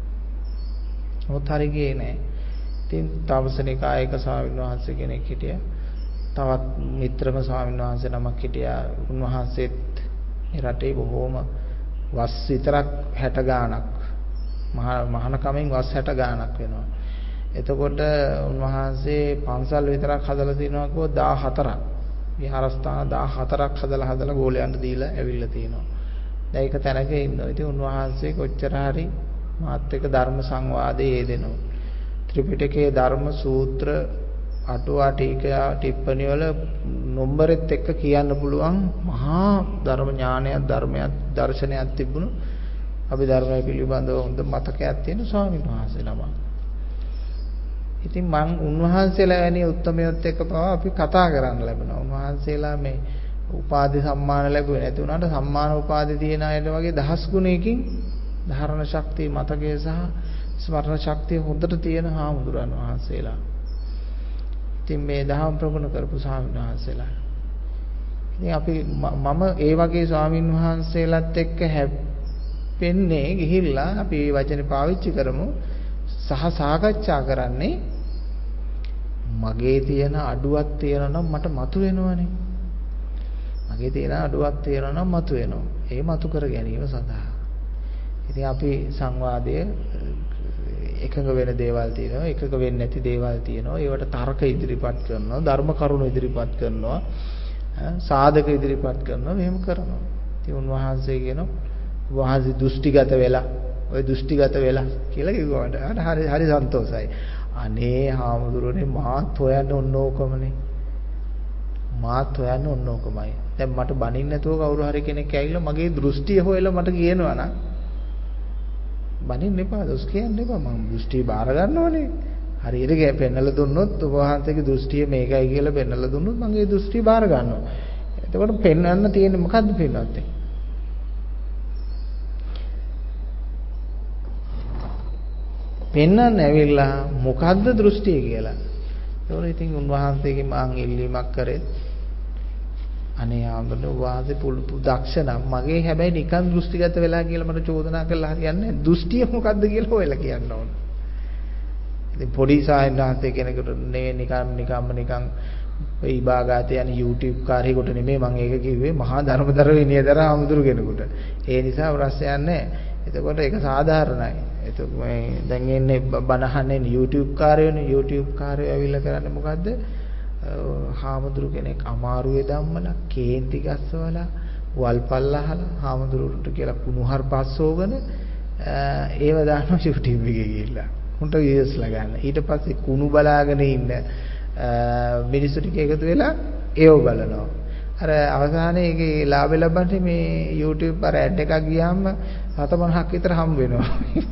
මොහොත හරි ගියේ නැහැ. ඉතින් තාපසනිකායක ස්වාමීන් වහන්සේ කෙනෙක් හිටියා. තවත් මිත්‍රම ස්වාමීන් වහන්සේ නමක් හිටියා. උන්වහන්සේත් මේ රටේ බොහෝම වස් විතරක් හැට ගාණක් මහාන කමෙන් වස් හැට ගාණක් වෙනවා. එතකොට උන්වහන්සේ පන්සල් විතරක් හදලා තිනවා කිව්ව දාහතරක්. විහාරස්ථාන දාහතරක් හදලා හදලා ගෝලයන්ට දීලා ඇවිල්ලා තිනවා. දැන් ඒක තැනක ඉන්නවා. ඉතින් උන්වහන්සේ කොච්චර හරි මාත් එක්ක ධර්ම සංවාදයේ යෙදෙනවා. ත්‍රිපිටකයේ ධර්ම සූත්‍ර අටුවා ටීකා ටිප්පණි වල නම්බරෙත් එක්ක කියන්න පුළුවන් මහා ධර්ම ඥානයක් ධර්මයක් දර්ශනයක් තිබුණු අපි ධර්මයේ පිළිබඳව හොඳ මතකයක් තියෙන ස්වාමීන් වහන්සේ නම. ඉතින් මං උන්වහන්සේලා වැනි උත්තරමයොත් එක්ක පවා අපි කතා කරන්න ලැබුණා. උන්වහන්සේලා මේ උපාධි සම්මාන ලැබුවේ නැති වුණාට සම්මාන උපාධි තියෙන අයට වගේ දහස් ගුණයකින් ධාරණ ශක්තිය මතකය සහ ස්මරණ ශක්තිය හොඳට තියෙන හාමුදුරන් වහන්සේලා. ඉතින් මේ දහම් ප්‍රගුණ කරපු ස්වාමීන් වහන්සේලා. ඉතින් අපි මම ඒ වගේ ස්වාමීන් වහන්සේලාත් එක්ක හැප්පෙන්නේ ගිහිල්ලා අපි මේ වචනේ පාවිච්චි කරමු සහ සාකච්ඡා කරන්නේ මගේ තියෙන අඩුවක් තියෙනවා නම් මට මතු වෙනවනේ. මගේ තියෙන අඩුවක් තියෙනවා නම් මතු වෙනවා. ඒ මතු කර ගැනීම සඳහා. ඉතින් අපි සංවාදයේ එකඟ වෙන දේවල් තියෙනවා එකඟ වෙන්නේ නැති දේවල් තියෙනවා ඒවට තර්ක ඉදිරිපත් කරනවා ධර්ම කරුණු ඉදිරිපත් කරනවා සාධක ඉදිරිපත් කරනවා මෙහෙම කරනවා ඉතින් උන්වහන්සේ කියනවා වහන්සේ දෘෂ්ටිගත වෙලා ඔය දෘෂ්ටිගත වෙලා කියලා කිව්වට හරි හරි සන්තෝෂයි අනේ හාමුදුරනේ මාත් හොයන්න ඕන ඕකමනේ මාත් හොයන්න ඕන ඕකමයි දැන් මට බනින්න නැතුව කවුරු හරි කෙනෙක් ඇවිල්ලා මගේ දෘෂ්ටිය හොයලා මට කියනවා නම් බනින්න එපා දොස් කියන්න එපා මම දෘෂ්ටිය බාර ගන්නවනේ හරියට ගේ පෙන්නලා දුන්නොත් ඔබ වහන්සේගේ දෘෂ්ටිය මේකයි කියලා පෙන්නලා දුන්නොත් මම ඒ දෘෂ්ටිය බාර ගන්නවා එතකොට පෙන්වන්න තියෙන්නේ මොකද්ද පෙන්වන්නත් පෙන්වන්න ඇවිල්ලා මොකද්ද දෘෂ්ටිය කියලා ඒවල ඉතින් උන්වහන්සේගේ මං ඉල්ලීමක් කරේ අනේ ආමන වාසේ පුළු දක්ෂ නම් මගේ හැබැයි නිකන් දෘෂ්ටිගත වෙලා කියලා මට චෝදනා කළා හරියන්නේ නැහැ. දෘෂ්ටිය මොකද්ද කියලා හොයලා කියන්න ඕන. ඉතින් පොඩි සායනාන්තේ කෙනෙකුට නෙවෙයි නිකන් නිකම්ම නිකන් ඔය ඉබාගාතේ යන YouTube කාර්යයකට නෙමෙයි මම ඒක කිව්වේ මහා ධර්මදර විනයදර ආමුදුරු කෙනෙකුට. ඒ නිසා ප්‍රශ්නයක් නැහැ. එතකොට ඒක සාධාරණයි. එතකොට මේ දැන් එන්නේ බනහන්නේ YouTube කාර්යයනේ YouTube කාර්යය ඇවිල්ලා කරන්නේ මොකද්ද? හාමුදුරු කෙනෙක් අමාරුවේ ධම්මලා කේන්ති ගස්සවලා වල්පල්ලහලා හාමුදුරුන්ට කියලා කුණුහර් පස්සෝගෙන ඒව දානවා YouTube එකේ ගිහිල්ලා උන්ට වීඩියෝස්ලා ගන්න ඊට පස්සේ කුණු බලාගෙන ඉන්න මිනිස්සු ටික එකතු වෙලා ඒව බලනවා අර අවසානයේ ඒකේ ලාභ ලබන්නේ මේ YouTube අර ඇඩ් එකක් ගියාම සතපනහක් විතර හම්බ වෙනවා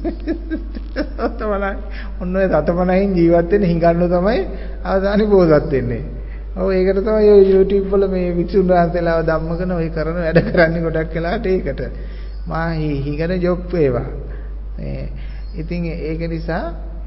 සතපනහ ඔන්න ඔය සතපනහෙන් ජීවත් වෙන්න හිඟන්නු තමයි අවසානයේ බෝසත් වෙන්නේ ඔව් ඒකට තමයි ඔය YouTube වල මේ වික්ෂුන් වහන්සේලාව ධම්මකන ඔය කරන වැඩ කරන්නේ ගොඩක් වෙලාවට ඒකට මා හිඟන ජොබ් වේවා මේ ඉතින් ඒක නිසා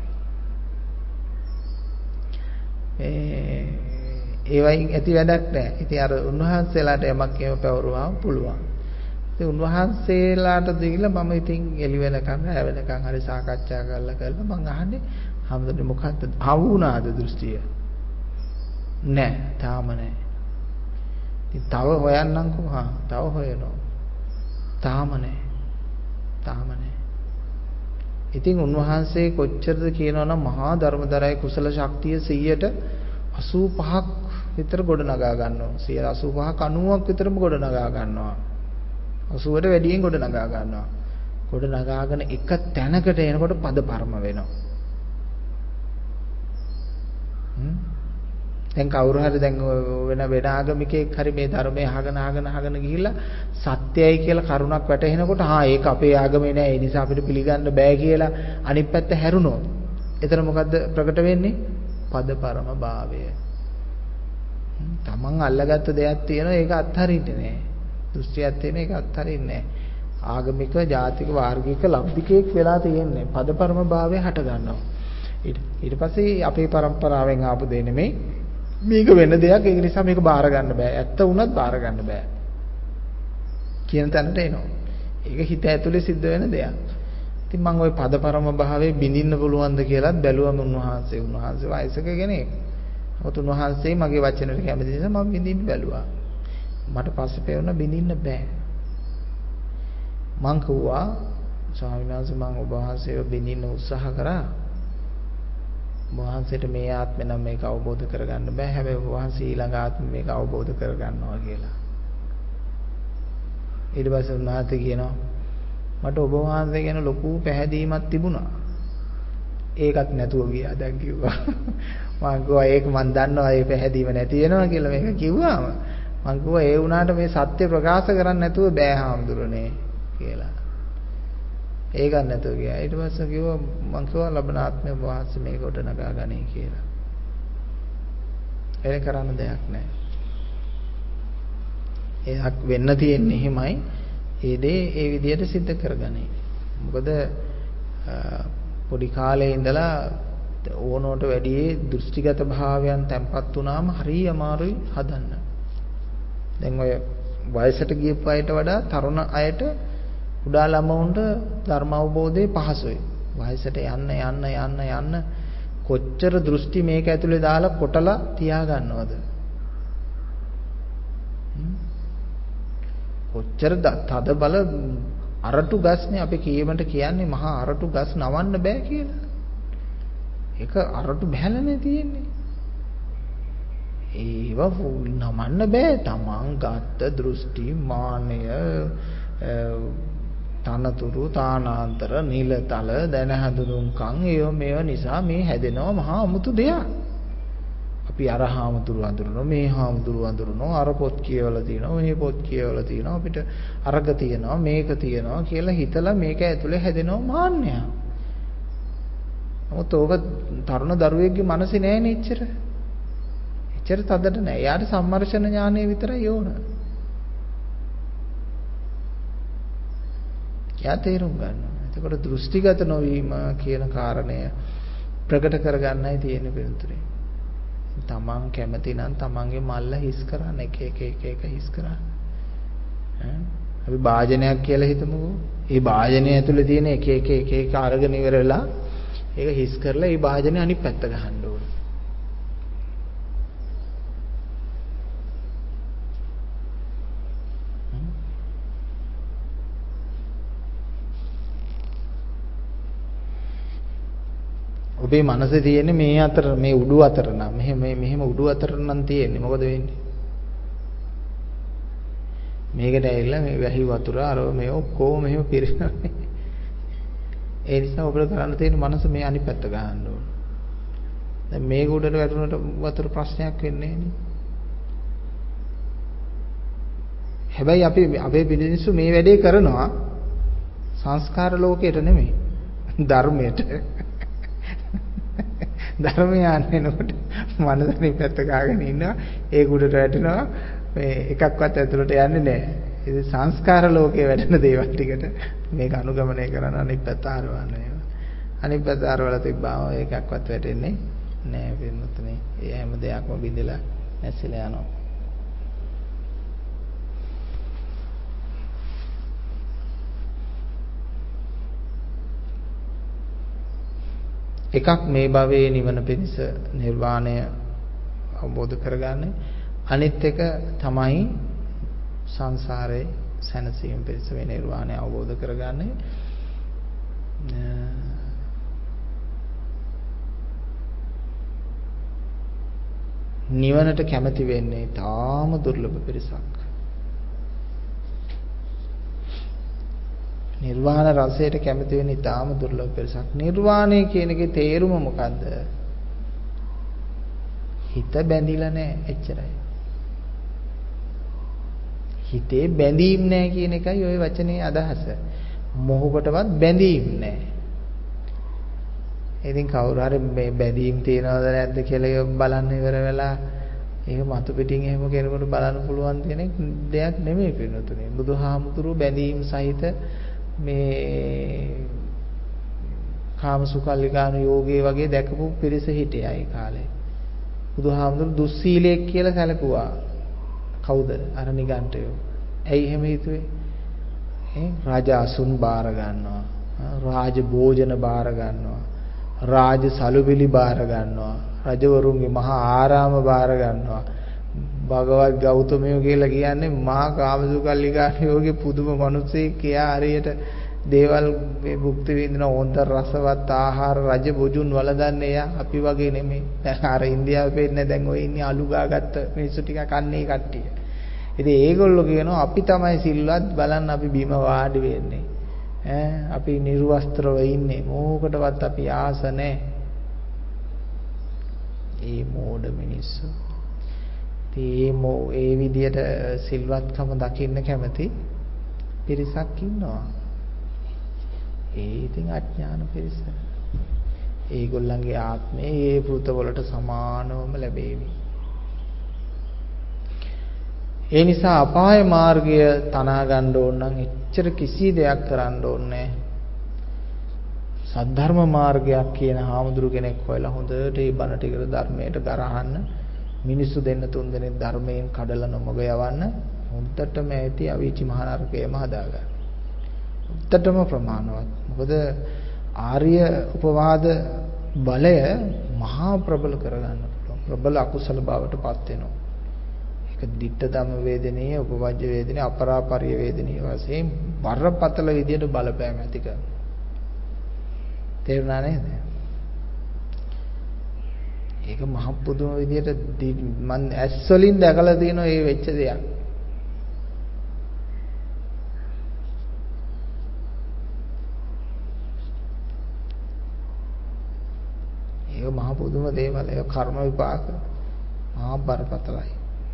ඒ ඒ වයින් ඇති වැඩක් නැහැ. ඉතින් අර උන්වහන්සේලාට යමක් එහෙම පැවරුවාම පුළුවන්. ඉතින් උන්වහන්සේලාට දීලා මම ඉතින් එළි වෙනකන් රැ වෙනකන් හරි සාකච්ඡා කරලා කරලා මං අහන්නේ හැමදෙන්නේ මොකද්ද ආවු වුණාද දෘෂ්ටිය? නෑ තාම නෑ. ඉතින් තව හොයන්නම්කෝ හා තව හොයනවා. තාම නෑ. තාම නෑ. ඉතින් උන්වහන්සේ කොච්චරද කියනවනම් මහා ධර්මදරයි කුසල ශක්තිය සීයට අසූ පහක් විතර ගොඩ නගා ගන්නවා. සියයට අසූ පහක් අනූවක් විතරම ගොඩ නගා ගන්නවා. අසූවට වැඩියෙන් ගොඩ නගා ගන්නවා. ගොඩ නගාගෙන එක තැනකට එනකොට පද පරම වෙනවා. හ්ම් දැන් කවුරු හරි දැන් වෙන වෙන ආගමිකයෙක් හරි මේ ධර්මයේ අහගෙන අහගෙන අහගෙන ගිහිල්ලා සත්‍යයි කියලා කරුණක් වැටහෙනකොට ආ ඒක අපේ ආගමේ නෑ ඒ නිසා අපිට පිළිගන්න බෑ කියලා අනිත් පැත්ත හැරුණොත් එතන මොකද්ද ප්‍රකට වෙන්නේ? පද පරම භාවය. තමන් අල්ලගත්ත දෙයක් තියෙනවා ඒක අත්හරින්නේ නෑ. දෘෂ්ටියක් තියෙන ඒක අත්හරින්නේ නෑ. ආගමික, ජාතික, වාර්ගික, ලබ්ධිකයෙක් වෙලා තියෙන්නේ පද පරම භාවය හට ගන්නවා. ඊට ඊට පස්සේ අපේ પરම්පරාවෙන් ආපු දෙ නෙමෙයි මේක වෙන දෙයක් ඒක නිසා මේක බාර ගන්න බෑ. ඇත්ත වුණත් බාර ගන්න බෑ. කියන තැනට එනවා. ඒක හිත ඇතුලේ සිද්ධ වෙන දෙයක්. ඉතින් මම ওই පදපරම භාවයේ බිඳින්න පුළුවන්ද කියලාත් බැලුවම උන්වහන්සේ උන්වහන්සේ වයසක කෙනෙක්. ඔත උන්වහන්සේ මගේ වචනෙට කැමති නිසා මම බිඳින්න බැලුවා. මට පස්සේ පේවුණා බිඳින්න බෑ. මං කිව්වා ස්වාමීන් වහන්සේ මම ඔබ වහන්සේව බිඳින්න උත්සාහ කරා. වහන්සේට මේ ආත්මේ නම් මේක අවබෝධ කරගන්න බෑ. හැබැයි වහන්සේ ඊළඟ ආත්මේ මේක අවබෝධ කරගන්නවා කියලා. ඊට පස්සේ උන්වහන්සේ කියනවා මට ඔබ වහන්සේ ගැන ලොකු පැහැදීමක් තිබුණා. ඒකත් නැතුව ගියා දැන් කිව්වා. මම කිව්වා ඒක මම දන්නවා ඒ පැහැදීම නැති වෙනවා කියලා මේක කිව්වාම මම කිව්වා ඒ වුණාට මේ සත්‍ය ප්‍රකාශ කරන්න නැතුව බෑ හාමුදුරනේ කියලා. ඒකක් නැතුව ගියා. ඊට පස්සේ කිව්වා මං කිව්වා ලබනාත්මේ වහන්සේ මේක උඩ නගා ගනී කියලා. ඒක කරන්න දෙයක් නැහැ. ඒක වෙන්න තියෙන්නේ එහෙමයි. ඒ දේ ඒ විදිහට सिद्ध කරගනී. මොකද පොඩි කාලේ ඉඳලා ඕනෝට වැඩි දෘෂ්ටිගත භාවයන් තැම්පත් වුණාම හරි අමාරුයි හදන්න. දැන් ඔය වයසට ගියපු අයට වඩා තරුණ අයට කුඩා ළමවුන්ට ධර්ම අවබෝධය පහසුයි. වයසට යන්න යන්න යන්න යන්න කොච්චර දෘෂ්ටි මේක ඇතුලේ දාලා කොටලා තියා ගන්නවද? කොච්චර තද බල අරටු ගස්නේ අපි කීමට කියන්නේ මහා අරටු ගස් නවන්න බෑ කියලා. ඒක අරටු බහැලනේ තියෙන්නේ. ඒව නමන්න බෑ. තමන් ගත්ත දෘෂ්ටි මානය තනතුරු තානාන්තර නිලතල දැන හඳුනුම්කම් ඒව මේව නිසා මේ හැදෙනවා මහා අමුතු දෙයක්. අපි අර හාමුදුරු අඳුරනවා මේ හාමුදුරු අඳුරනවා අර පොත් කියවලා තියෙනවා මේ පොත් කියවලා තියෙනවා අපිට අරග තියෙනවා මේක තියෙනවා කියලා හිතලා මේක ඇතුලේ හැදෙනවා මාන්නය. නමුත් ඕක තරුණ දරුවෙක්ගේ මනසේ නෑනේ එච්චර. එච්චර තදට නෑ. යාට සම්මර්ෂණ ඥානය විතරයි ඕන. යා තේරුම් ගන්නවා. එතකොට දෘෂ්ටිගත නොවීම කියන කාරණය ප්‍රකට කරගන්නයි තියෙන පිළිතුරේ. තමන් කැමති නම් තමන්ගේ මල්ල හිස් කරන්න එක එක එක එක හිස් කරන්න. ඈ අපි වාජනයක් කියලා හිතමුකෝ. ඒ වාජනය ඇතුලේ තියෙන එක එක එක එක අරගෙන ඉවරලා ඒක හිස් කරලා ඒ වාජනේ අනිත් පැත්ත ගහන්න ඕන. ඔබේ මනසේ තියෙන්නේ මේ අතර මේ උඩු අතර නම් මෙහෙම මෙහෙම උඩු අතර නම් තියෙන්නේ මොකද වෙන්නේ? මේකට ඇවිල්ලා මේ වැහි වතුර අරව මේ ඔක්කොම මෙහෙම පිරෙනවා. ඒ නිසා ඔබට කරන්න තියෙන මනස මේ අනිත් පැත්ත ගහන්න ඕන. දැන් මේක උඩට වැටුණට වතුර ප්‍රශ්නයක් වෙන්නේ නැහැ. හැබැයි අපි අපේ පිළිනිස්සු මේ වැඩේ කරනවා සංස්කාර ලෝකයට නෙමෙයි ධර්මයට. ධර්මය යන්නේනකොට මනසනේ පැත්ත ගාගෙන ඉන්නවා ඒක උඩට වැටෙනවා මේ එකක්වත් ඇතුළට යන්නේ නැහැ. ඉතින් සංස්කාර ලෝකේ වැඩෙන දේවල් ටිකට මේක අනුගමනය කරන අනිත් පැත්ත ආරවන්නේ. අනිත් පැත්ත ආරවලා තිබ්බාම ඒකක්වත් වැටෙන්නේ නැහැ වෙනතුනේ. ඒ හැම දෙයක්ම බිඳලා නැසිලා යනවා. එකක් මේ භවයේ නිවන පිණිස නිර්වාණය අවබෝධ කරගන්න. අනිත් එක තමයි සංසාරේ සැනසීම පිණිස මේ නිර්වාණය අවබෝධ කරගන්නේ. නිවනට කැමති වෙන්නේ තාම දුර්ලභ පිරිසක්. නිර්වාණ රසයට කැමති වෙන්නේ තාම දුර්ලභ පිරිසක්. නිර්වාණය කියන එකේ තේරුම මොකද්ද? හිත බැඳිලා නැහැ එච්චරයි. හිතේ බැඳීම් නැහැ කියන එකයි ওই වචනේ අදහස. මොහොකටවත් බැඳීම් නැහැ. ඉතින් කවුරු හරි මේ බැඳීම් තියනවද නැද්ද කියලා බලන්න ඉවර වෙලා ඒක මතු පිටින් එහෙම කෙනෙකුට බලන්න පුළුවන් කෙනෙක් දෙයක් නෙමෙයි පින්නතුනේ. බුදුහාමුදුරුවෝ බැඳීම් සහිත මේ කාමසුකල්ලිකාන යෝගයේ වගේ දැකපු පිරිස හිටියා ඒ කාලේ. බුදුහාමුදුරුවෝ දුස්සීලයක් කියලා සැලකුවා. කවුද? අර නිගණ්ඨයෝ. ඇයි එහෙම හිතුවේ? ඒ රාජ අසුන් බාර ගන්නවා. රාජ භෝජන බාර ගන්නවා. රාජ සලුබිලි බාර ගන්නවා. රජවරුන්ගේ මහා ආරාම බාර ගන්නවා. භගවත් ගෞතමයෝ කියලා කියන්නේ මහා කාමසුකල්ලිකාණියෝගේ පුදුම මිනිස්සෙක්. කියා හරියට දේවල් මේ භුක්ති විඳින හොඳ රසවත් ආහාර රජ බොජුන් වළඳන්නේ එයා. අපි වගේ නෙමෙයි. දැන් අර ඉන්දියාවේ පෙන්නේ දැන් ඔය ඉන්නේ අලු ගාගත්ත මිනිස්සු ටික කන්නේ කට්ටිය. ඉතින් ඒගොල්ලෝ කියනවා අපි තමයි සිල්වත් බලන්න අපි බිම වාඩි වෙන්නේ. ඈ අපි නිර්වස්ත්‍රව ඉන්නේ. මොකකටවත් අපි ආස නැහැ. ඒ මෝඩ මිනිස්සු. ඉතින් ඒ විදියට සිල්වත්කම දකින්න කැමති පිරිසක් ඉන්නවා. ඒ ඉතින් අඥාන පිරිස. ඒගොල්ලන්ගේ ආත්මේ ඒ පුතවලට සමානවම ලැබේවි. ඒ නිසා අපාය මාර්ගය තනා ගන්න ඕන නම් එච්චර කිසි දෙයක් කරන්න ඕනේ නැහැ. සද්ධර්ම මාර්ගයක් කියන හාමුදුරු කෙනෙක් හොයලා හොඳට මේ බණ ටික ධර්මයට ගරහන්න මිනිස්සු දෙන්න තුන් දෙනෙක් ධර්මයෙන් කඩලා නොමග යවන්න හොඳටම ඇති අවීචි මහ නරකයම හදාගන්න. හොඳටම ප්‍රමාණවත්. මොකද ආර්ය උපවාද බලය මහා ප්‍රබල කරගන්න පුළුවන්. ප්‍රබල අකුසල බවට පත් වෙනවා. ඒක ditta ධම්ම වේදනීය, උපවජ්ජ වේදනීය, අපරාපරිය වේදනීය වශයෙන් බරපතල විදියට බලපෑම ඇති කරනවා. තේරුණා නේද? ඒක මහ පුදුම විදියට මම ඇස් වලින් දැකලා තියෙනවා මේ වෙච්ච දෙයක්. ඒක මහ පුදුම දේවල්. ඒක කර්ම විපාක මහා බරපතලයි.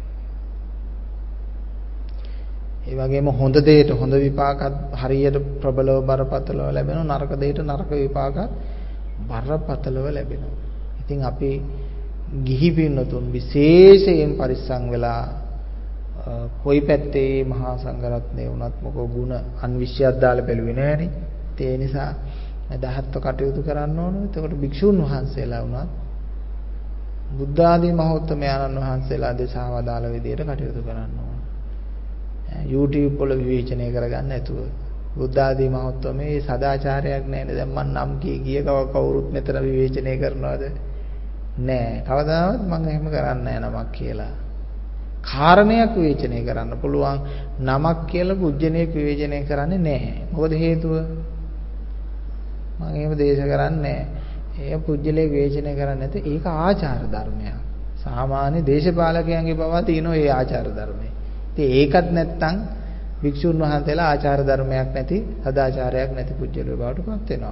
ඒ වගේම හොඳ දෙයට හොඳ විපාකත් හරියට ප්‍රබලව බරපතලව ලැබෙනවා. නරක දෙයට නරක විපාකත් බරපතලව ලැබෙනවා. ඉතින් අපි ගිහි පින්නතුන් විශේෂයෙන් පරිස්සම් වෙලා කොයි පැත්තේ මහා සංඝරත්නය වුණත් මොකෝ ಗುಣ අන්විශ්‍යයක් දාලා බැලුවේ නෑනේ. ඒ නිසා දහත්ව කටයුතු කරන්න ඕන. එතකොට භික්ෂුන් වහන්සේලා වුණත් බුද්ධ ආදී මහෞත්තමයන්න් වහන්සේලා දේශා වදාළ විදියට කටයුතු කරන්න ඕන. YouTube වල විවේචනය කරගන්න නැතුව බුද්ධ ආදී මහෞත්තමයේ සදාචාරයක් නැහැ. දැන් මම නම් කී කිය කවුරුත් මෙතන විවේචනය කරනවද? නෑ. කවදාවත් මම එහෙම කරන්නේ නෑ නමක් කියලා. කාරණයක් විවේචනය කරන්න පුළුවන්. නමක් කියලා පුජ්‍යණයක් විවේචනය කරන්නේ නෑ. මොකද හේතුව? මම එහෙම දේශ කරන්නේ නෑ. ඒ පුජ්‍යලේ විවේචනය කරන්නේ නැත්නම් ඒක ආචාර ධර්මයක්. සාමාන්‍ය දේශපාලකයන්ගේ පවා තියෙන ඒ ආචාර ධර්මය. ඉතින් ඒකත් නැත්තම් භික්ෂුන් වහන්සේලා ආචාර ධර්මයක් නැති, සදාචාරයක් නැති පුජ්‍යලෝ බවට පත් වෙනවා.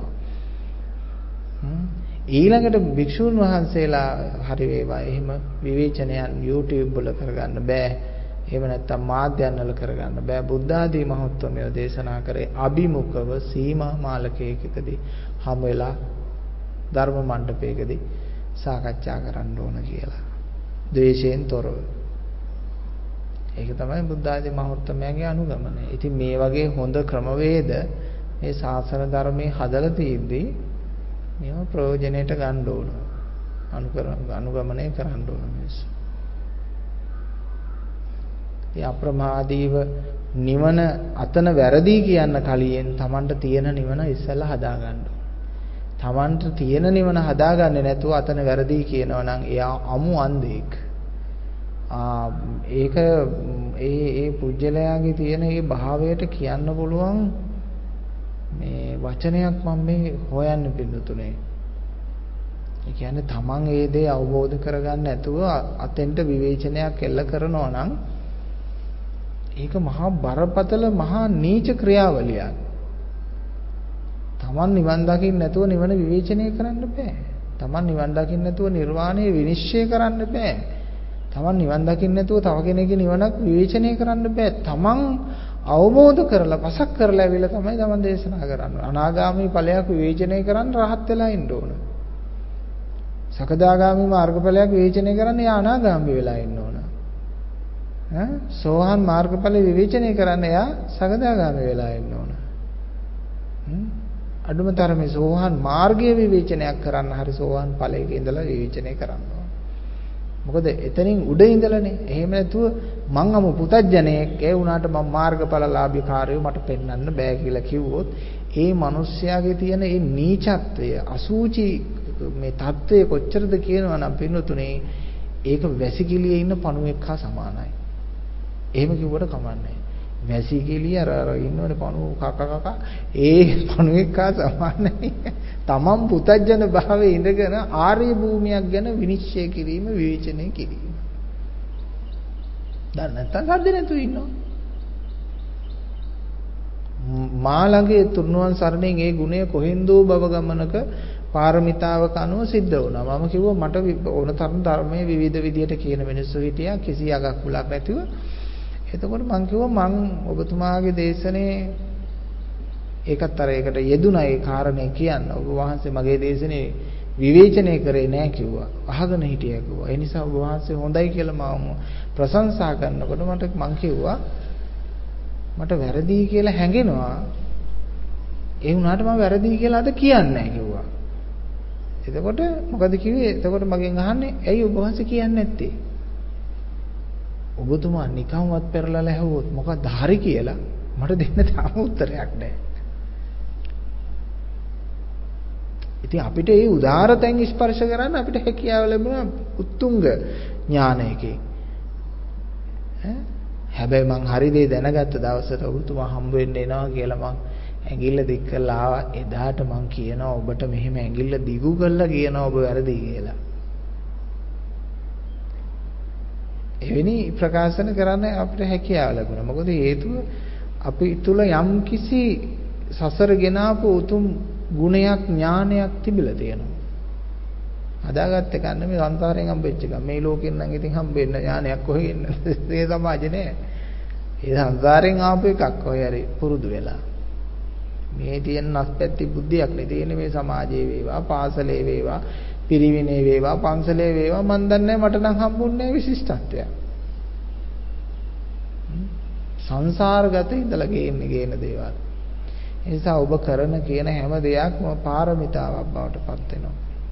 ඊළඟට භික්ෂුන් වහන්සේලා හරි වේවා එහෙම විවේචනයන් YouTube වල කරගන්න බෑ. එහෙම නැත්තම් මාධ්‍යයන් වල කරගන්න බෑ. බුද්ධ ආදී මහෞත්තමයෝ දේශනා කරේ අභිමුඛව සීමා මාලකයකදී හැම වෙලා ධර්ම මණ්ඩපයකදී සාකච්ඡා කරන්න ඕන කියලා. ද්වේෂයෙන් තොරව. ඒක තමයි බුද්ධ ආදී මහෞත්තමයන්ගේ අනුගමනය. ඉතින් මේ වගේ හොඳ ක්‍රමවේද මේ ශාසන ධර්මයේ හදලා තියෙද්දී මේව ප්‍රයෝජනෙට ගන්න ඕන. අනුගමනය කරන්න ඕන මිනිස්සු. ඒ අප්‍රමාදීව නිවන අතන වැරදි කියන්න කලින් Tamanට තියෙන නිවන ඉස්සෙල්ලා හදා ගන්න ඕන. Tamanට තියෙන නිවන හදාගන්නේ නැතුව අතන වැරදි කියනවා නම් එයා අමු අන්ධෙක්. ආ ඒක ඒ ඒ පුජ්‍යලයාගේ තියෙන ඒ භාවයට කියන්න පුළුවන් මේ වචනයක් මම මේ හොයන්න පිළිතුනේ. ඒ කියන්නේ තමන් ඒ දේ අවබෝධ කරගන්න නැතුව අතෙන්ට විවේචනයක් එල්ල කරනවා නම් ඒක මහා බරපතල මහා නීච ක්‍රියාවලියක්. තමන් නිවන් දකින්න නැතුව නිවන විවේචනය කරන්න බෑ. තමන් නිවන් දකින්න නැතුව නිර්වාණය විනිශ්චය කරන්න බෑ. තමන් නිවන් දකින්න නැතුව තව කෙනෙකුගේ නිවනක් විවේචනය කරන්න බෑ. තමන් අවබෝධ කරලා පසක් කරලා ඇවිල්ලා තමයි තමන් දේශනා කරන්නේ. අනාගාමී ඵලයක් විවේචනය කරන්න රහත් වෙලා ඉන්න ඕන. සකදාගාමී මාර්ගඵලයක් විවේචනය කරන්න යා අනාගාමී වෙලා ඉන්න ඕන. ඈ සෝවාන් මාර්ගඵල විවේචනය කරන්න යා සකදාගාමී වෙලා ඉන්න ඕන. හ්ම් අඩුම තරමේ සෝවාන් මාර්ගයේ විවේචනයක් කරන්න හරි සෝවාන් ඵලයක ඉඳලා විවේචනය කරන්න ඕන. මොකද එතනින් උඩ ඉඳලානේ. එහෙම නැතුව මං අමු පුතඥයෙක් ඒ වුණාට මම මාර්ගඵලලාභී කාර්යය මට පෙන්වන්න බෑ කියලා කිව්වොත් ඒ මිනිස්යාගේ තියෙන ඒ නීචත්වය අසූචි මේ தත්ත්වය කොච්චරද කියනවා නම් පින්නතුනේ ඒක වැසිකිළියේ ඉන්න පණුවෙක් හා සමානයි. එහෙම කිව්වට කමන්නේ. වැසිකිළිය අර අර ඉන්නවනේ පණුව කක කක ඒ පණුවෙක් හා සමානයි. තමන් පුතඥ භාවයේ ඉඳගෙන ආර්ය භූමියක් ගැන විනිශ්චය කිරීම විවේචනය කිරීම. දැන් නැත්තම් සද්ද නැතුව ඉන්නවා. මා ළඟේ තුන්වන් සරණෙන් ඒ ගුණය කොහෙන්දෝ බව ගමනක පාරමිතාවක අනුව සිද්ධ වුණා. මම කිව්වා මට ඕන තරම් ධර්මයේ විවිධ විදියට කියන මිනිස්සු හිටියා කිසි යගක් මුලක් නැතිව. එතකොට මම කිව්වා මං ඔබතුමාගේ දේශනේ ඒකත් අර ඒකට යෙදුණා ඒ කාරණේ කියන්න. ඔබ වහන්සේ මගේ දේශනේ විවේචනය කරේ නැහැ කිව්වා. අහගෙන හිටියා කිව්වා. ඒ නිසා ඔබ වහන්සේ හොඳයි කියලා මම ප්‍රශංසා කරනකොට මට මං කිව්වා මට වැරදි කියලා හැඟෙනවා. ඒ වුණාට මම වැරදි කියලා අද කියන්නේ නැහැ කිව්වා. එතකොට මොකද කිව්වේ? එතකොට මගෙන් අහන්නේ ඇයි ඔබ වහන්සේ කියන්නේ නැත්තේ? ඔබතුමා නිකම්වත් පෙරලලා ඇහුවොත් මොකක්ද හරි කියලා මට දෙන්න තාම උත්තරයක් නැහැ. ඉතින් අපිට මේ උදාාර තැන් ස්පර්ශ කරන්න අපිට හැකියාව ලැබුණා උත්තුංග ඥානයකින්. ඈ හැබැයි මං හරි දේ දැනගත්ත දවසට ඔබතුමා හම්බ වෙන්න එනවා කියලා මං ඇඟිල්ල දික් කරලා ආවා. එදාට මං කියනවා ඔබට මෙහෙම ඇඟිල්ල දිගු කරලා කියනවා ඔබ වැරදි කියලා. එවැනි ප්‍රකාශන කරන්න අපිට හැකියාව ලැබුණා. මොකද හේතුව අපි තුල යම් කිසි සසර ගෙනාපු උතුම් ගුණයක් ඥානයක් තිබිලා තියෙනවා. හදාගත්ත එක නෙමෙයි සංසාරයෙන් හම්බෙච්ච එක. මේ ලෝකෙන් නම් ඉතින් හම්බෙන්න ඥානයක් කොහෙන් මේ සමාජේ නෑ. ඒ සංසාරයෙන් ආපු එකක් ඔය හරි පුරුදු වෙලා. මේ තියෙන නැස්පැත්ති බුද්ධියක් නේ තියෙන්නේ මේ සමාජයේ වේවා, පාසලේ වේවා, පිරිවිනේ වේවා, පන්සලේ වේවා මන් දන්නේ මට නම් හම්බුන්නේ විශිෂ්ටත්වයක්. සංසාරගත ඉඳලා ගේන්නේ ගේන දේවල්. ඒ නිසා ඔබ කරන කියන හැම දෙයක්ම පාරමිතාවක් බවට පත් වෙනවා.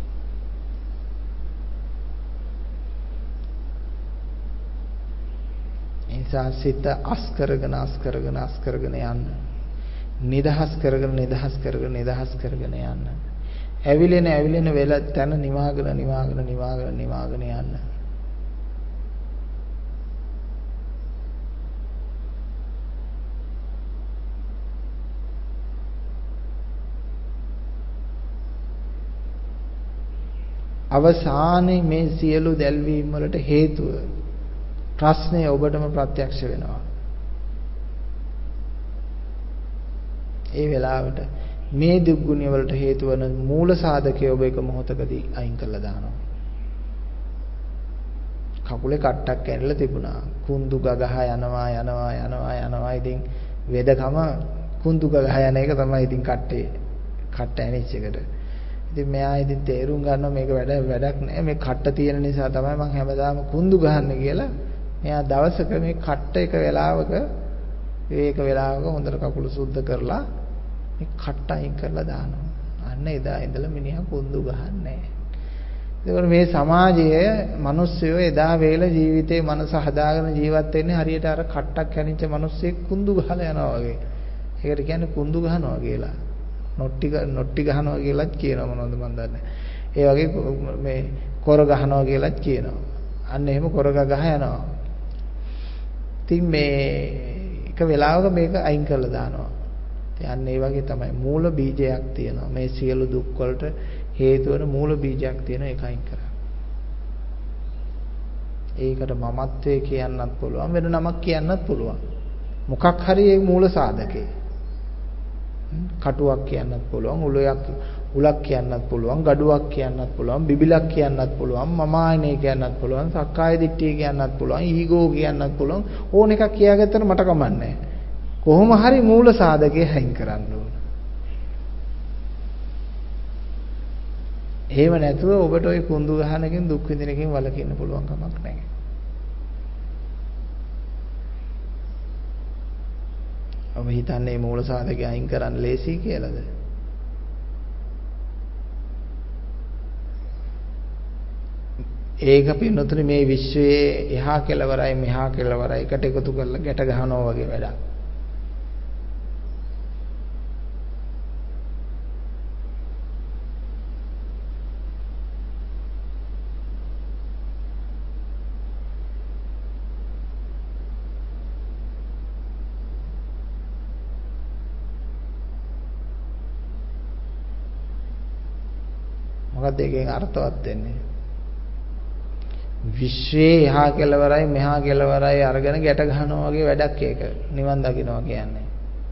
ඒ නිසා සිත අස් කරගෙන අස් කරගෙන අස් කරගෙන යන්න. නිදහස් කරගෙන නිදහස් කරගෙන නිදහස් කරගෙන යන්න. ඇවිලෙන ඇවිලෙන වෙල තන නිවාගෙන නිවාගෙන නිවාගෙන නිවාගෙන යන්න. අවසානයේ මේ සියලු දැල්වීම් වලට හේතුව ප්‍රශ්නේ ඔබටම ප්‍රත්‍යක්ෂ වෙනවා. ඒ වෙලාවට මේ දුක්ගුණිය වලට හේතු වන මූල සාධකයේ ඔබ එක මොහොතකදී අයින් කරලා දානවා. කකුලේ කට්ටක් ඇරලා තිබුණා. කුඳු ගගහ යනවා යනවා යනවා යනවා. ඉතින් වේදකම කුඳු ගගහ යන එක තමයි ඉතින් කට්ටේ කට්ට ඇනිච් එකට. ඉතින් මෙයා ඉතින් තේරුම් ගන්නවා මේක වැඩ වැඩක් නෑ. මේ කට්ට තියෙන නිසා තමයි මම හැමදාම කුඳු ගහන්නේ කියලා. මෙයා දවසක මේ කට්ට එක වෙලාවක ඒක වෙලාවක හොඳට කකුල සුද්ධ කරලා මේ කට්ට අයින් කරලා දානවා. අන්න එදා ඉඳලා මිනිහා කුඳු ගහන්නේ නෑ. ඒකෝර මේ සමාජයේ මිනිස්සුયો එදා වේල ජීවිතේ මනස හදාගෙන ජීවත් වෙන්නේ හරියට අර කට්ටක් කැණිච්ච මිනිස්සෙක් කුඳු ගහලා යනවා වගේ. ඒකට කියන්නේ කුඳු ගහනවා කියලා. නොට්ටි නොට්ටි ගහනවා කියලාත් කියනවා මොනවද මන් දන්නේ. ඒ වගේ මේ කොර ගහනවා කියලාත් කියනවා. අන්න එහෙම කොර ගහ යනවා. ඉතින් මේ එක වෙලාවක මේක අයින් කරලා දානවා. ඉතින් අන්න ඒ වගේ තමයි මූල බීජයක් තියෙනවා. මේ සියලු දුක් වලට හේතු වෙන මූල බීජයක් තියෙනවා ඒක අයින් කරා. ඒකට මමත්වයේ කියන්නත් පුළුවන් වෙන නමක් කියන්නත් පුළුවන්. මොකක් හරි ඒ මූල සාධකේ. කටුවක් කියන්නත් පුළුවන්, උලයක් උලක් කියන්නත් පුළුවන්, ගඩුවක් කියන්නත් පුළුවන්, බිබිලක් කියන්නත් පුළුවන්, මමායනේ කියන්නත් පුළුවන්, සක්කාය දිට්ඨිය කියන්නත් පුළුවන්, ඊගෝ කියන්නත් පුළුවන්. ඕන එකක් කියාගත්තට මට කමන්නේ කොහොම හරි මූල සාධකේ හයින් කරන්න ඕන. එහෙම නැතුව ඔබට ওই කුඳු ගහනකින් දුක් විඳින එකකින් වළකින්න පුළුවන් කමක් නැහැ. ඔබ හිතන්නේ මූල සාධකය අයින් කරන්න ලේසි කියලාද? ඒක පින්නතුනි මේ විශ්වයේ එහා කෙළවරයි මෙහා කෙළවරයි එකට එකතු කරලා ගැට ගහනවා වගේ වැඩක්. මොකක්ද ඒකෙන් අර්ථවත් වෙන්නේ? විශ්වයේ එහා කෙළවරයි මෙහා කෙළවරයි අරගෙන ගැට ගන්නවා වගේ වැඩක් ඒක. නිවන් දකින්නවා කියන්නේ.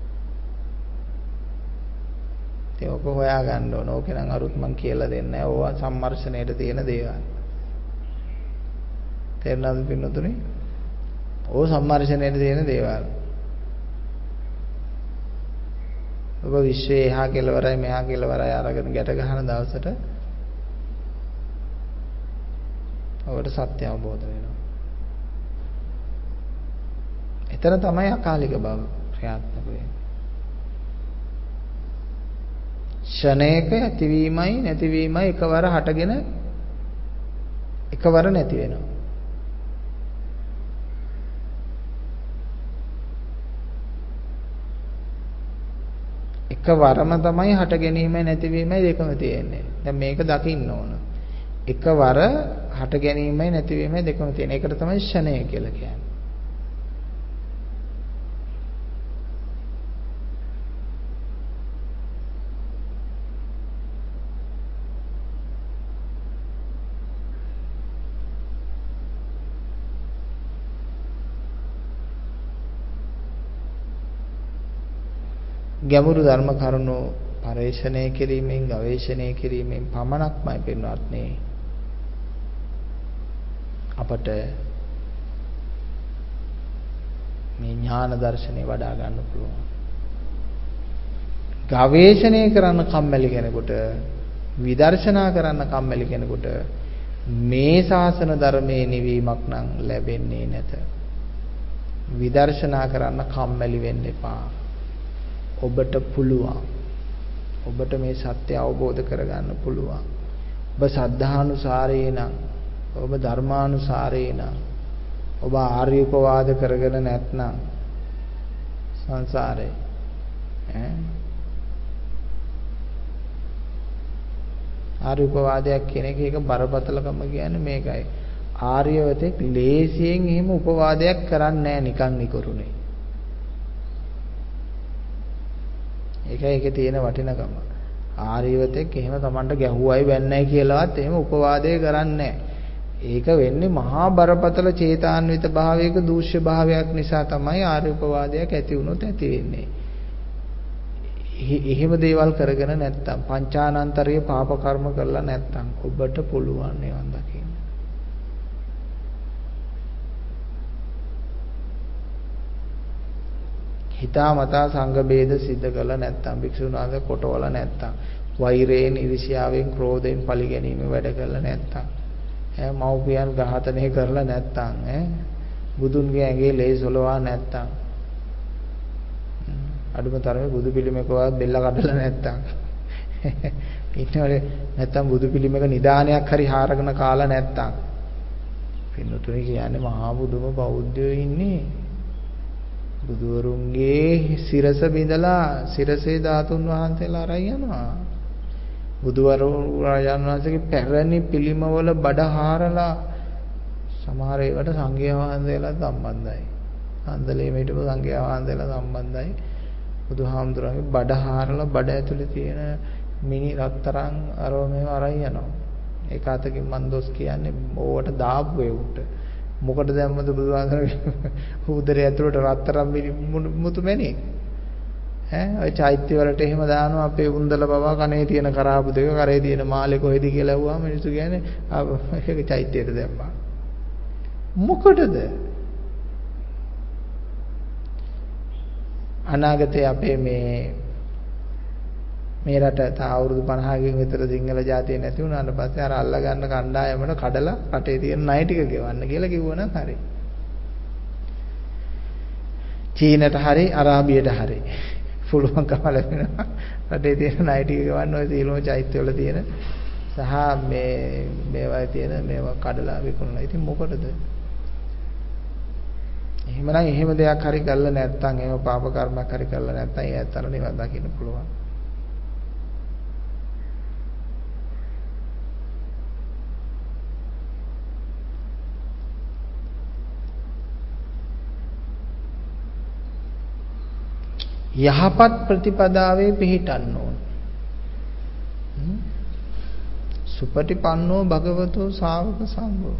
ඒක ඔක හොයා ගන්න ඕන. ඕකේ නම් අරුත් මං කියලා දෙන්නේ නැහැ. ඕවා සම්මර්ෂණයට තියෙන දේවල්. තේරුණාද පින්නතුනි? ඕ සම්මර්ෂණයට තියෙන දේවල්. ඔබ විශ්වයේ එහා කෙළවරයි මෙහා කෙළවරයි අරගෙන ගැට ගන්න දවසට ඔබට සත්‍ය අවබෝධ වෙනවා. එතන තමයි අකාලික බව ක්‍රියාත්මක වෙන්නේ. ෂණයක ඇතිවීමයි නැතිවීමයි එකවර හටගෙන එකවර නැති වෙනවා. එකවරම තමයි හට ගැනීමයි නැතිවීමයි දෙකම තියෙන්නේ. දැන් මේක දකින්න ඕන. එකවර හට ගැනීමයි නැතිවීමයි දෙකම තියෙන. ඒකට තමයි ෂණය කියලා කියන්නේ. ගැඹුරු ධර්ම කරුණු පරේක්ෂණය කිරීමෙන් ගවේෂණය කිරීමෙන් පමණක්මයි පින්වත්නි අපට මේ ඥාන දර්ශනේ වඩා ගන්න පුළුවන්. ගවේෂණය කරන්න කම්මැලි කෙනෙකුට විදර්ශනා කරන්න කම්මැලි කෙනෙකුට මේ ශාසන ධර්මයේ නිවීමක් නම් ලැබෙන්නේ නැත. විදර්ශනා කරන්න කම්මැලි වෙන්න එපා. ඔබට පුළුවන්. ඔබට මේ සත්‍ය අවබෝධ කරගන්න පුළුවන්. ඔබ සද්ධානුසාරේ නම්, ඔබ ධර්මානුසාරේ නම්, ඔබ ආර්ය උපවාද කරගෙන නැත්නම් සංසාරේ ඈ ආර්ය උපවාදයක් කියන එක ඒක බරපතලකම කියන්නේ මේකයි. ආර්යවතෙක් ලේසියෙන් එහෙම උපවාදයක් කරන්නේ නැහැ නිකන් නිකරුනේ. ඒකයි ඒකේ තියෙන වටිනකම. ආර්යවතෙක් එහෙම Tamanට ගැහුවයි වැන්නයි කියලාවත් එහෙම උපවාදය කරන්නේ නැහැ. ඒක වෙන්නේ මහා බරපතල චේතාන්විත භාවයක දූෂ්‍ය භාවයක් නිසා තමයි ආර්ය උපවාදයක් ඇති වුණොත් ඇති වෙන්නේ. එහෙම දේවල් කරගෙන නැත්තම් පංචානන්තරීය පාප කර්ම කරලා නැත්තම් ඔබට පුළුවන් නිවන් දකින්න. හිතාමතා සංඝ ભેද සිද්ධ කළා නැත්තම් භික්ෂුන් වහන්සේ කොටවල නැත්තම් වෛරයෙන් ඉරිසියාවෙන් ක්‍රෝධයෙන් පලි ගැනීම වැඩ කළා නැත්තම් ඈ මව්පියන් ඝාතනය කරලා නැත්තම් ඈ බුදුන්ගේ ඇඟේ ලේ සොලවා නැත්තම් අඩුම තරමේ බුදු පිළිමයකවත් බෙල්ල කඩලා නැත්තම් ඉන්නවනේ නැත්තම් බුදු පිළිමයක නිදානයක් හරි හාරගෙන කාලා නැත්තම් පින්නතුනේ කියන්නේ මහා බුදුම බෞද්ධයෝ ඉන්නේ බුදුවරුන්ගේ සිරස බිඳලා සිරසේ ධාතුන් වහන්සේලා අරන් යනවා. බුදුවරුන් වහන්සේගේ පැරණි පිළිමවල බඩ හාරලා සමහර ඒවාට සංඝයා වහන්සේලා සම්බන්ධයි. අන්දලේ හිටපු සංඝයා වහන්සේලා සම්බන්ධයි. බුදුහාමුදුරන්ගේ බඩ හාරලා බඩ ඇතුලේ තියෙන මිනි රත්තරන් අරව මේව අරන් යනවා. ඒක අතකින් මන් දොස් කියන්නේ ඕවට දාපු ඒවට. මොකටද දැම්මද බුදුහාමුදුරගේ උදරය ඇතුලට රත්තරන් මිනි මුතු මැණික්. ඈ ඔය චෛත්‍ය වලට එහෙම දානවා අපේ උන්දල බබා කනේ තියෙන කරාබු දෙක කරේ තියෙන මාළේ කොහෙද කියලා ඇහුවාම මිනිස්සු කියන්නේ ඒක චෛත්‍යයට දැම්මා. මොකටද? අනාගතේ අපේ මේ මේ රට තා අවුරුදු පනහකින් විතර සිංහල ජාතිය නැති වුණාට පස්සේ අර අල්ලා ගන්න කණ්ඩායමට කඩලා රටේ තියෙන ණය ටික ගෙවන්න කියලා කිව්වනම් හරි. චීනට හරි අරාබියට හරි පුළුවන්කම ලැබෙනවා රටේ තියෙන ණය ටික ගෙවන්න ඔය සීලෝ චෛත්‍ය වල තියෙන සහ මේ මේවා තියෙන මේවා කඩලා විකුණලා. ඉතින් මොකටද? එහෙමනම් එහෙම දෙයක් හරි කළා නැත්නම් එහෙම පාප කර්මයක් හරි කළා නැත්නම් ඒ ඇත්තට නිවන් දකින්න පුළුවන්. යහපත් ප්‍රතිපදාවේ පිහිටන්න ඕන. සුපටිපන්නෝ භගවතෝ ශාවක සංඝෝ.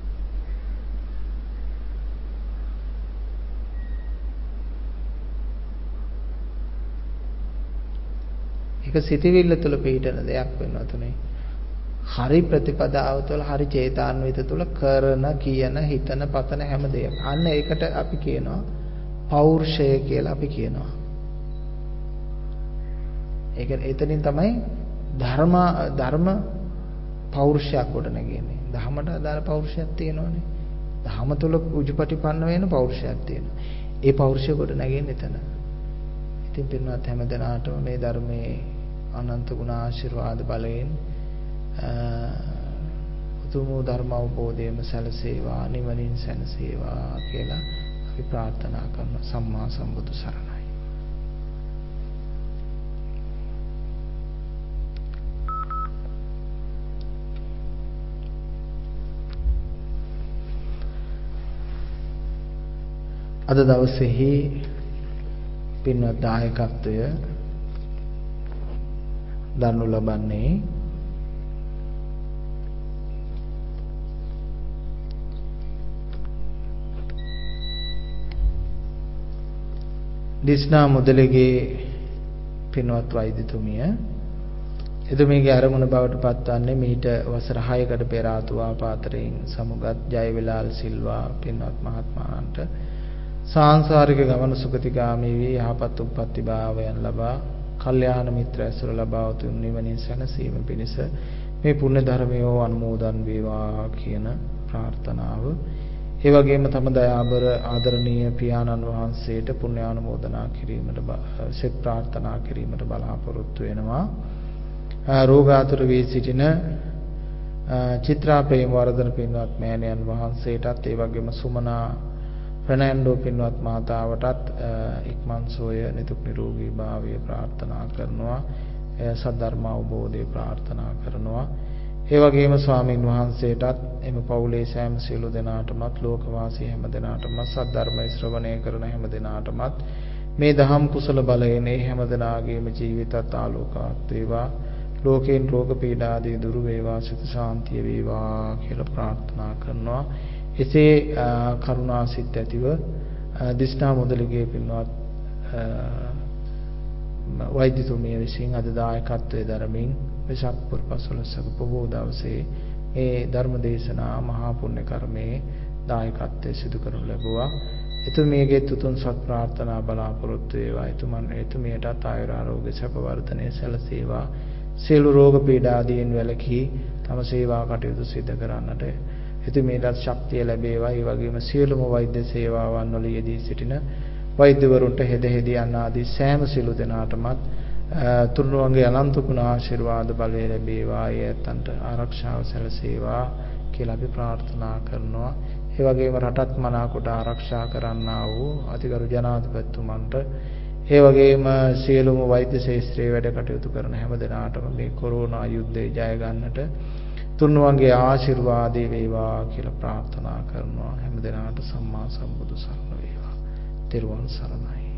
ඒක සිතවිල්ල තුළ පිහිටන දෙයක් වෙනවා තුනේ. හරි ප්‍රතිපදාව තුළ හරි චේතාන්විත තුළ කරන කියන හිතන පතන හැම දෙයක්. අන්න ඒකට අපි කියනවා පෞරුෂය කියලා අපි කියනවා. ඒක එතනින් තමයි ධර්ම ධර්ම පෞරුෂයක් කොට නැගෙන්නේ. ධහමට අදාළ පෞරුෂයක් තියෙනවනේ. ධහම තුළ උජුපටිපන්න වෙන පෞරුෂයක් තියෙනවා. ඒ පෞරුෂය කොට නැගෙන්නේ එතන. ඉතින් පින්වත් හැම දෙනාටම මේ ධර්මයේ අනන්ත ගුණ ආශිර්වාද බලයෙන් උතුම් ධර්ම අවබෝධයම සැලසේවා නිවනින් සැනසේවා කියලා අපි ප්‍රාර්ථනා කරන සම්මා සම්බුදු සරණයි. අද දවසේහි පින්වත් දායකත්වය දරනු ලබන්නේ දිස්නා මුදලිගේ පින්වත් වෛද්‍යතුමිය. එතුමියගේ අරමුණ බවට පත්වන්නේ මීට වසර හයකට පෙර ආතුවා පාතරයෙන් සමුගත් ජයවිලාල් සිල්වා පින්වත් මහත්මයාට සාංශාරික ගමන සුගතිගාමී වී යහපත් උප්පත්ති භාවයන් ලබා කල්යාණ මිත්‍ර ඇසුර ලබා උතුම් නිවනින් සැනසීම පිණිස මේ පුණ්‍ය ධර්මය අනුමෝදන් වේවා කියන ප්‍රාර්ථනාව. ඒ වගේම තම දයාබර ආදරණීය පියාණන් වහන්සේට පුණ්‍ය ආනුමෝදනා කිරීමට සෙත් ප්‍රාර්ථනා කිරීමට බලාපොරොත්තු වෙනවා. රෝගාතුර වී සිටින චිත්‍රා ප්‍රේමවර්ධන පින්වත් මෑණියන් වහන්සේටත් ඒ වගේම සුමනා ප්‍රනන්දෝ පින්වත් මාතාවටත් ඉක්මන් සෝය නිදුක් නිරෝගී භාවය ප්‍රාර්ථනා කරනවා. සද්ධර්ම අවබෝධය ප්‍රාර්ථනා කරනවා. ඒ වගේම ස්වාමින් වහන්සේටත් එම පවුලේ සෑම සියලු දෙනාටමත් ලෝකවාසී හැම දෙනාටම සද්ධර්මය ශ්‍රවණය කරන හැම දෙනාටමත් මේ දහම් කුසල බලයෙන් ඒ හැම දෙනාගේම ජීවිතත් ආලෝකවත් වේවා. ලෝකෙන් රෝග පීඩා ආදී දුරු වේවා. සිත ශාන්තිය වේවා කියලා ප්‍රාර්ථනා කරනවා. එසේ කරුණාසිත ඇතිව දිස්නා මුදලිගේ පින්වත් වෛද්‍යතුමිය විසින් අද දායකත්වයේ දරමින් වෙසක් පුර පසළොස්වක පොහොය දවසේ මේ ධර්ම දේශනා මහා පුණ්‍ය කර්මයේ දායකත්වයේ සිදු කරනු ලැබුවා. එතුමියගේ තුතුන් සත් ප්‍රාර්ථනා බලාපොරොත්තු වේවා. එතුමන් එතුමියටත් ආයුරාරෝග්‍ය සැප වර්ධනය සැලසේවා. සියලු රෝග පීඩා ආදීන් වැළකී තම සේවා කටයුතු සිදු කරන්නට එතුමියටත් ශක්තිය ලැබේවා. ඒ වගේම සියලුම වෛද්‍ය සේවාවන් වල යෙදී සිටින වෛද්‍යවරුන්ට හෙද හෙදියන් ආදී සෑම සිළු දෙනාටමත් තුනුරුවන්ගේ අනන්ත ගුණ ආශිර්වාද බලය ලැබේවා. යැත්තන්ට ආරක්ෂාව සැලසේවා කියලා අපි ප්‍රාර්ථනා කරනවා. ඒ වගේම රටත් මනාකොට ආරක්ෂා කරන්නා වූ අතිගරු ජනාධිපතිතුමන්ට ඒ වගේම සියලුම වෛද්‍ය ශාස්ත්‍රයේ වැඩ කටයුතු කරන හැම දෙනාටම මේ කොරෝනා යුද්ධය ජය ගන්නට තුන්වන්ගේ ආශිර්වාදේ වේවා කියලා ප්‍රාර්ථනා කරනවා. හැම දෙනාට සම්මා සම්බුදු සරණ වේවා. තෙරුවන් සරණයි.